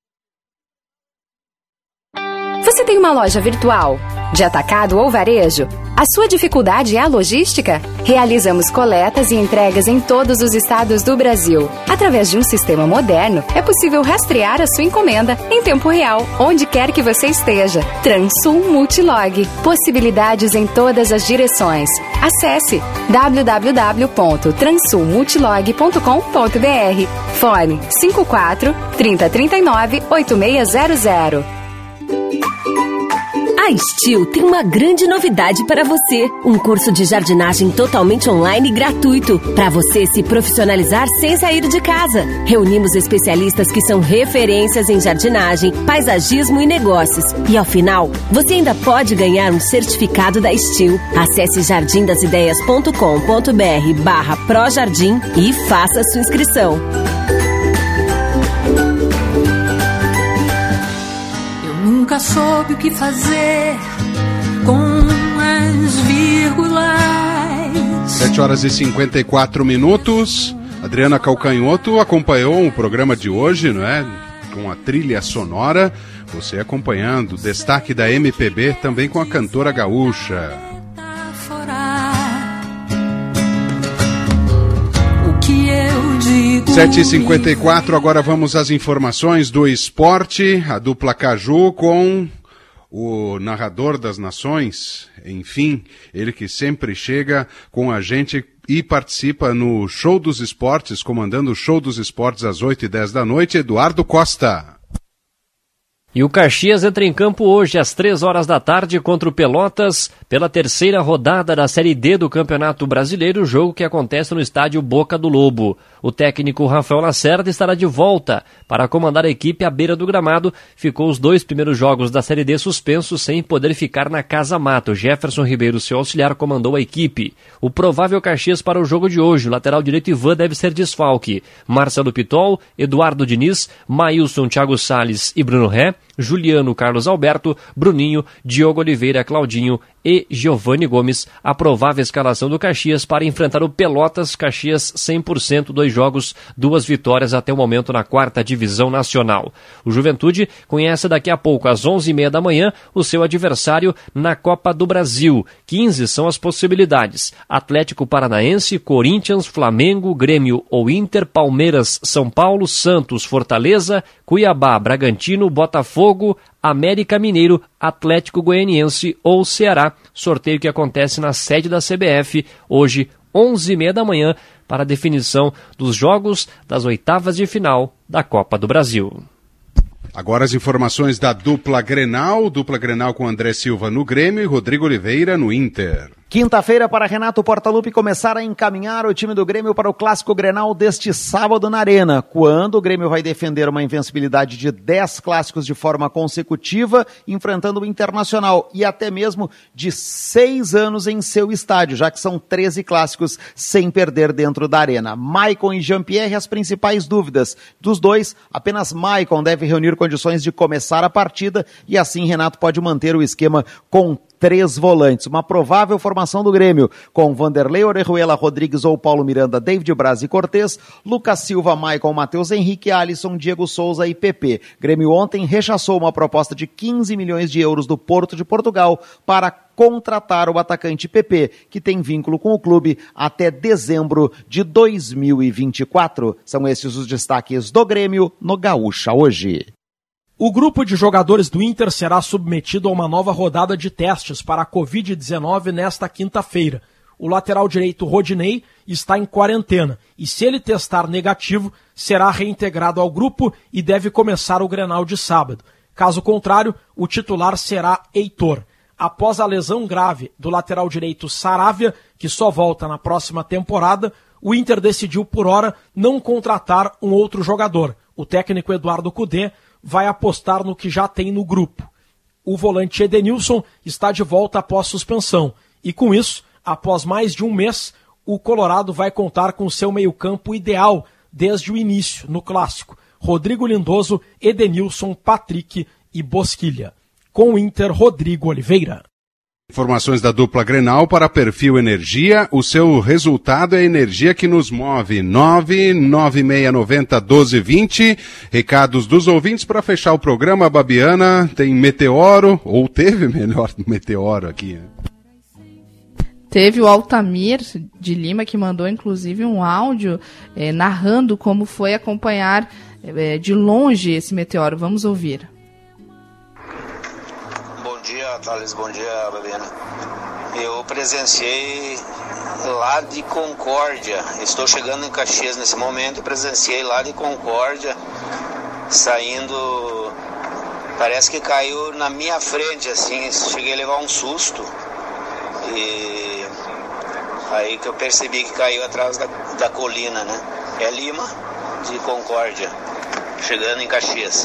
Você tem uma loja virtual, de atacado ou varejo? A sua dificuldade é a logística? Realizamos coletas e entregas em todos os estados do Brasil. Através de um sistema moderno, é possível rastrear a sua encomenda em tempo real, onde quer que você esteja. Transul Multilog. Possibilidades em todas as direções. Acesse w w w ponto transul multilog ponto com ponto b r. Fone cinco quatro, trinta, trinta e nove, oito seis zero zero. A Steel tem uma grande novidade para você. Um curso de jardinagem totalmente online e gratuito, para você se profissionalizar sem sair de casa. Reunimos especialistas que são referências em jardinagem, paisagismo e negócios. E ao final, você ainda pode ganhar um certificado da Steel. Acesse jardim das ideias ponto com ponto b r barra projardim e faça sua inscrição. Nunca soube o que fazer com as vírgulas. sete horas e cinquenta e quatro minutos. Adriana Calcanhoto acompanhou o programa de hoje, não é? Com a trilha sonora. Você acompanhando o destaque da M P B também com a cantora gaúcha. O que eu digo? sete e cinquenta e quatro, agora vamos às informações do esporte. A dupla Caju com o narrador das nações, enfim, ele que sempre chega com a gente e participa no Show dos Esportes, comandando o Show dos Esportes às oito e dez da noite, Eduardo Costa. E o Caxias entra em campo hoje às três horas da tarde contra o Pelotas pela terceira rodada da Série D do Campeonato Brasileiro, jogo que acontece no estádio Boca do Lobo. O técnico Rafael Lacerda estará de volta para comandar a equipe à beira do gramado. Ficou os dois primeiros jogos da Série D suspensos sem poder ficar na Casa Mata. O Jefferson Ribeiro, seu auxiliar, comandou a equipe. O provável Caxias para o jogo de hoje, o lateral direito Ivan deve ser desfalque. Marcelo Pitol, Eduardo Diniz, Maílson, Thiago Salles e Bruno Ré, Juliano, Carlos Alberto, Bruninho, Diogo Oliveira, Claudinho e Giovanni Gomes. A provável escalação do Caxias para enfrentar o Pelotas. Caxias cem por cento, dois jogos, duas vitórias até o momento na quarta divisão nacional. O Juventude conhece daqui a pouco, às onze e meia da manhã, o seu adversário na Copa do Brasil. quinze são as possibilidades: Atlético Paranaense, Corinthians, Flamengo, Grêmio ou Inter, Palmeiras, São Paulo, Santos, Fortaleza, Cuiabá, Bragantino, Botafogo, América Mineiro, Atlético Goianiense ou Ceará. Sorteio que acontece na sede da C B F, hoje, onze e meia da manhã, para a definição dos jogos das oitavas de final da Copa do Brasil. Agora as informações da dupla Grenal, dupla Grenal com André Silva no Grêmio e Rodrigo Oliveira no Inter. Quinta-feira para Renato Portaluppi começar a encaminhar o time do Grêmio para o Clássico Grenal deste sábado na Arena, quando o Grêmio vai defender uma invencibilidade de dez clássicos de forma consecutiva, enfrentando o Internacional, e até mesmo de seis anos em seu estádio, já que são treze clássicos sem perder dentro da Arena. Maicon e Jean-Pierre, as principais dúvidas. Dos dois, apenas Maicon deve reunir condições de começar a partida, e assim Renato pode manter o esquema com três volantes. Uma provável formação do Grêmio, com Vanderlei, Orejuela, Rodrigues ou Paulo Miranda, David Braz e Cortez, Lucas Silva, Maicon, Matheus Henrique, Alisson, Diego Souza e P P. Grêmio ontem rechaçou uma proposta de quinze milhões de euros do Porto de Portugal para contratar o atacante P P, que tem vínculo com o clube até dezembro de dois mil e vinte e quatro. São esses os destaques do Grêmio no Gaúcha hoje. O grupo de jogadores do Inter será submetido a uma nova rodada de testes para a covid dezenove nesta quinta-feira. O lateral direito Rodinei está em quarentena e, se ele testar negativo, será reintegrado ao grupo e deve começar o Grenal de sábado. Caso contrário, o titular será Heitor. Após a lesão grave do lateral direito Saravia, que só volta na próxima temporada, o Inter decidiu por hora não contratar um outro jogador. O técnico Eduardo Cudê vai apostar no que já tem no grupo. O volante Edenilson está de volta após suspensão e, com isso, após mais de um mês, o Colorado vai contar com seu meio-campo ideal desde o início, no Clássico: Rodrigo Lindoso, Edenilson, Patrick e Bosquilha. Com o Inter, Rodrigo Oliveira. Informações da dupla Grenal para Perfil Energia. O seu resultado é a energia que nos move. nove nove seis nove zero um dois dois zero. Recados dos ouvintes para fechar o programa. Babiana, tem meteoro, ou teve melhor meteoro aqui. Teve o Altamir de Lima, que mandou inclusive um áudio eh, narrando como foi acompanhar eh, de longe esse meteoro. Vamos ouvir. Bom dia, Thales. Bom dia, Babiana. Eu presenciei lá de Concórdia. Estou chegando em Caxias nesse momento e presenciei lá de Concórdia, saindo... Parece que caiu na minha frente, assim. Cheguei a levar um susto. E aí que eu percebi que caiu atrás da, da colina, né? É Lima, de Concórdia, chegando em Caxias.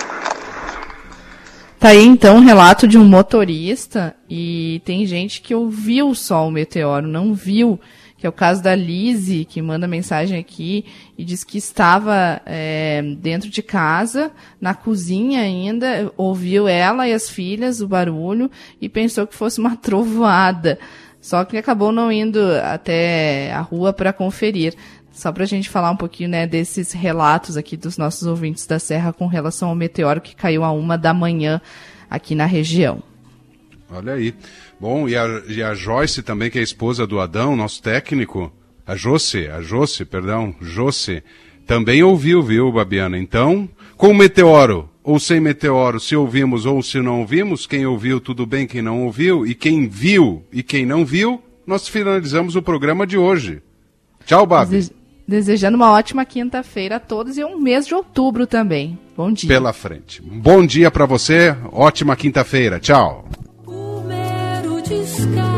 Tá aí então um relato de um motorista, e tem gente que ouviu só o meteoro, não viu, que é o caso da Lise, que manda mensagem aqui e diz que estava é, dentro de casa, na cozinha ainda, ouviu ela e as filhas o barulho e pensou que fosse uma trovoada, só que acabou não indo até a rua para conferir. Só para a gente falar um pouquinho, né, desses relatos aqui dos nossos ouvintes da Serra com relação ao meteoro que caiu a uma da manhã aqui na região. Olha aí. Bom, e a, e a Joyce também, que é a esposa do Adão, nosso técnico, a Josse, a Josse, perdão, Josse, também ouviu, viu, Babiana? Então, com meteoro ou sem meteoro, se ouvimos ou se não ouvimos, quem ouviu tudo bem, quem não ouviu, e quem viu e quem não viu, nós finalizamos o programa de hoje. Tchau, Babi. Dese- Desejando uma ótima quinta-feira a todos e um mês de outubro também. Bom dia. Pela frente. Bom dia para você, ótima quinta-feira. Tchau. O mero descaso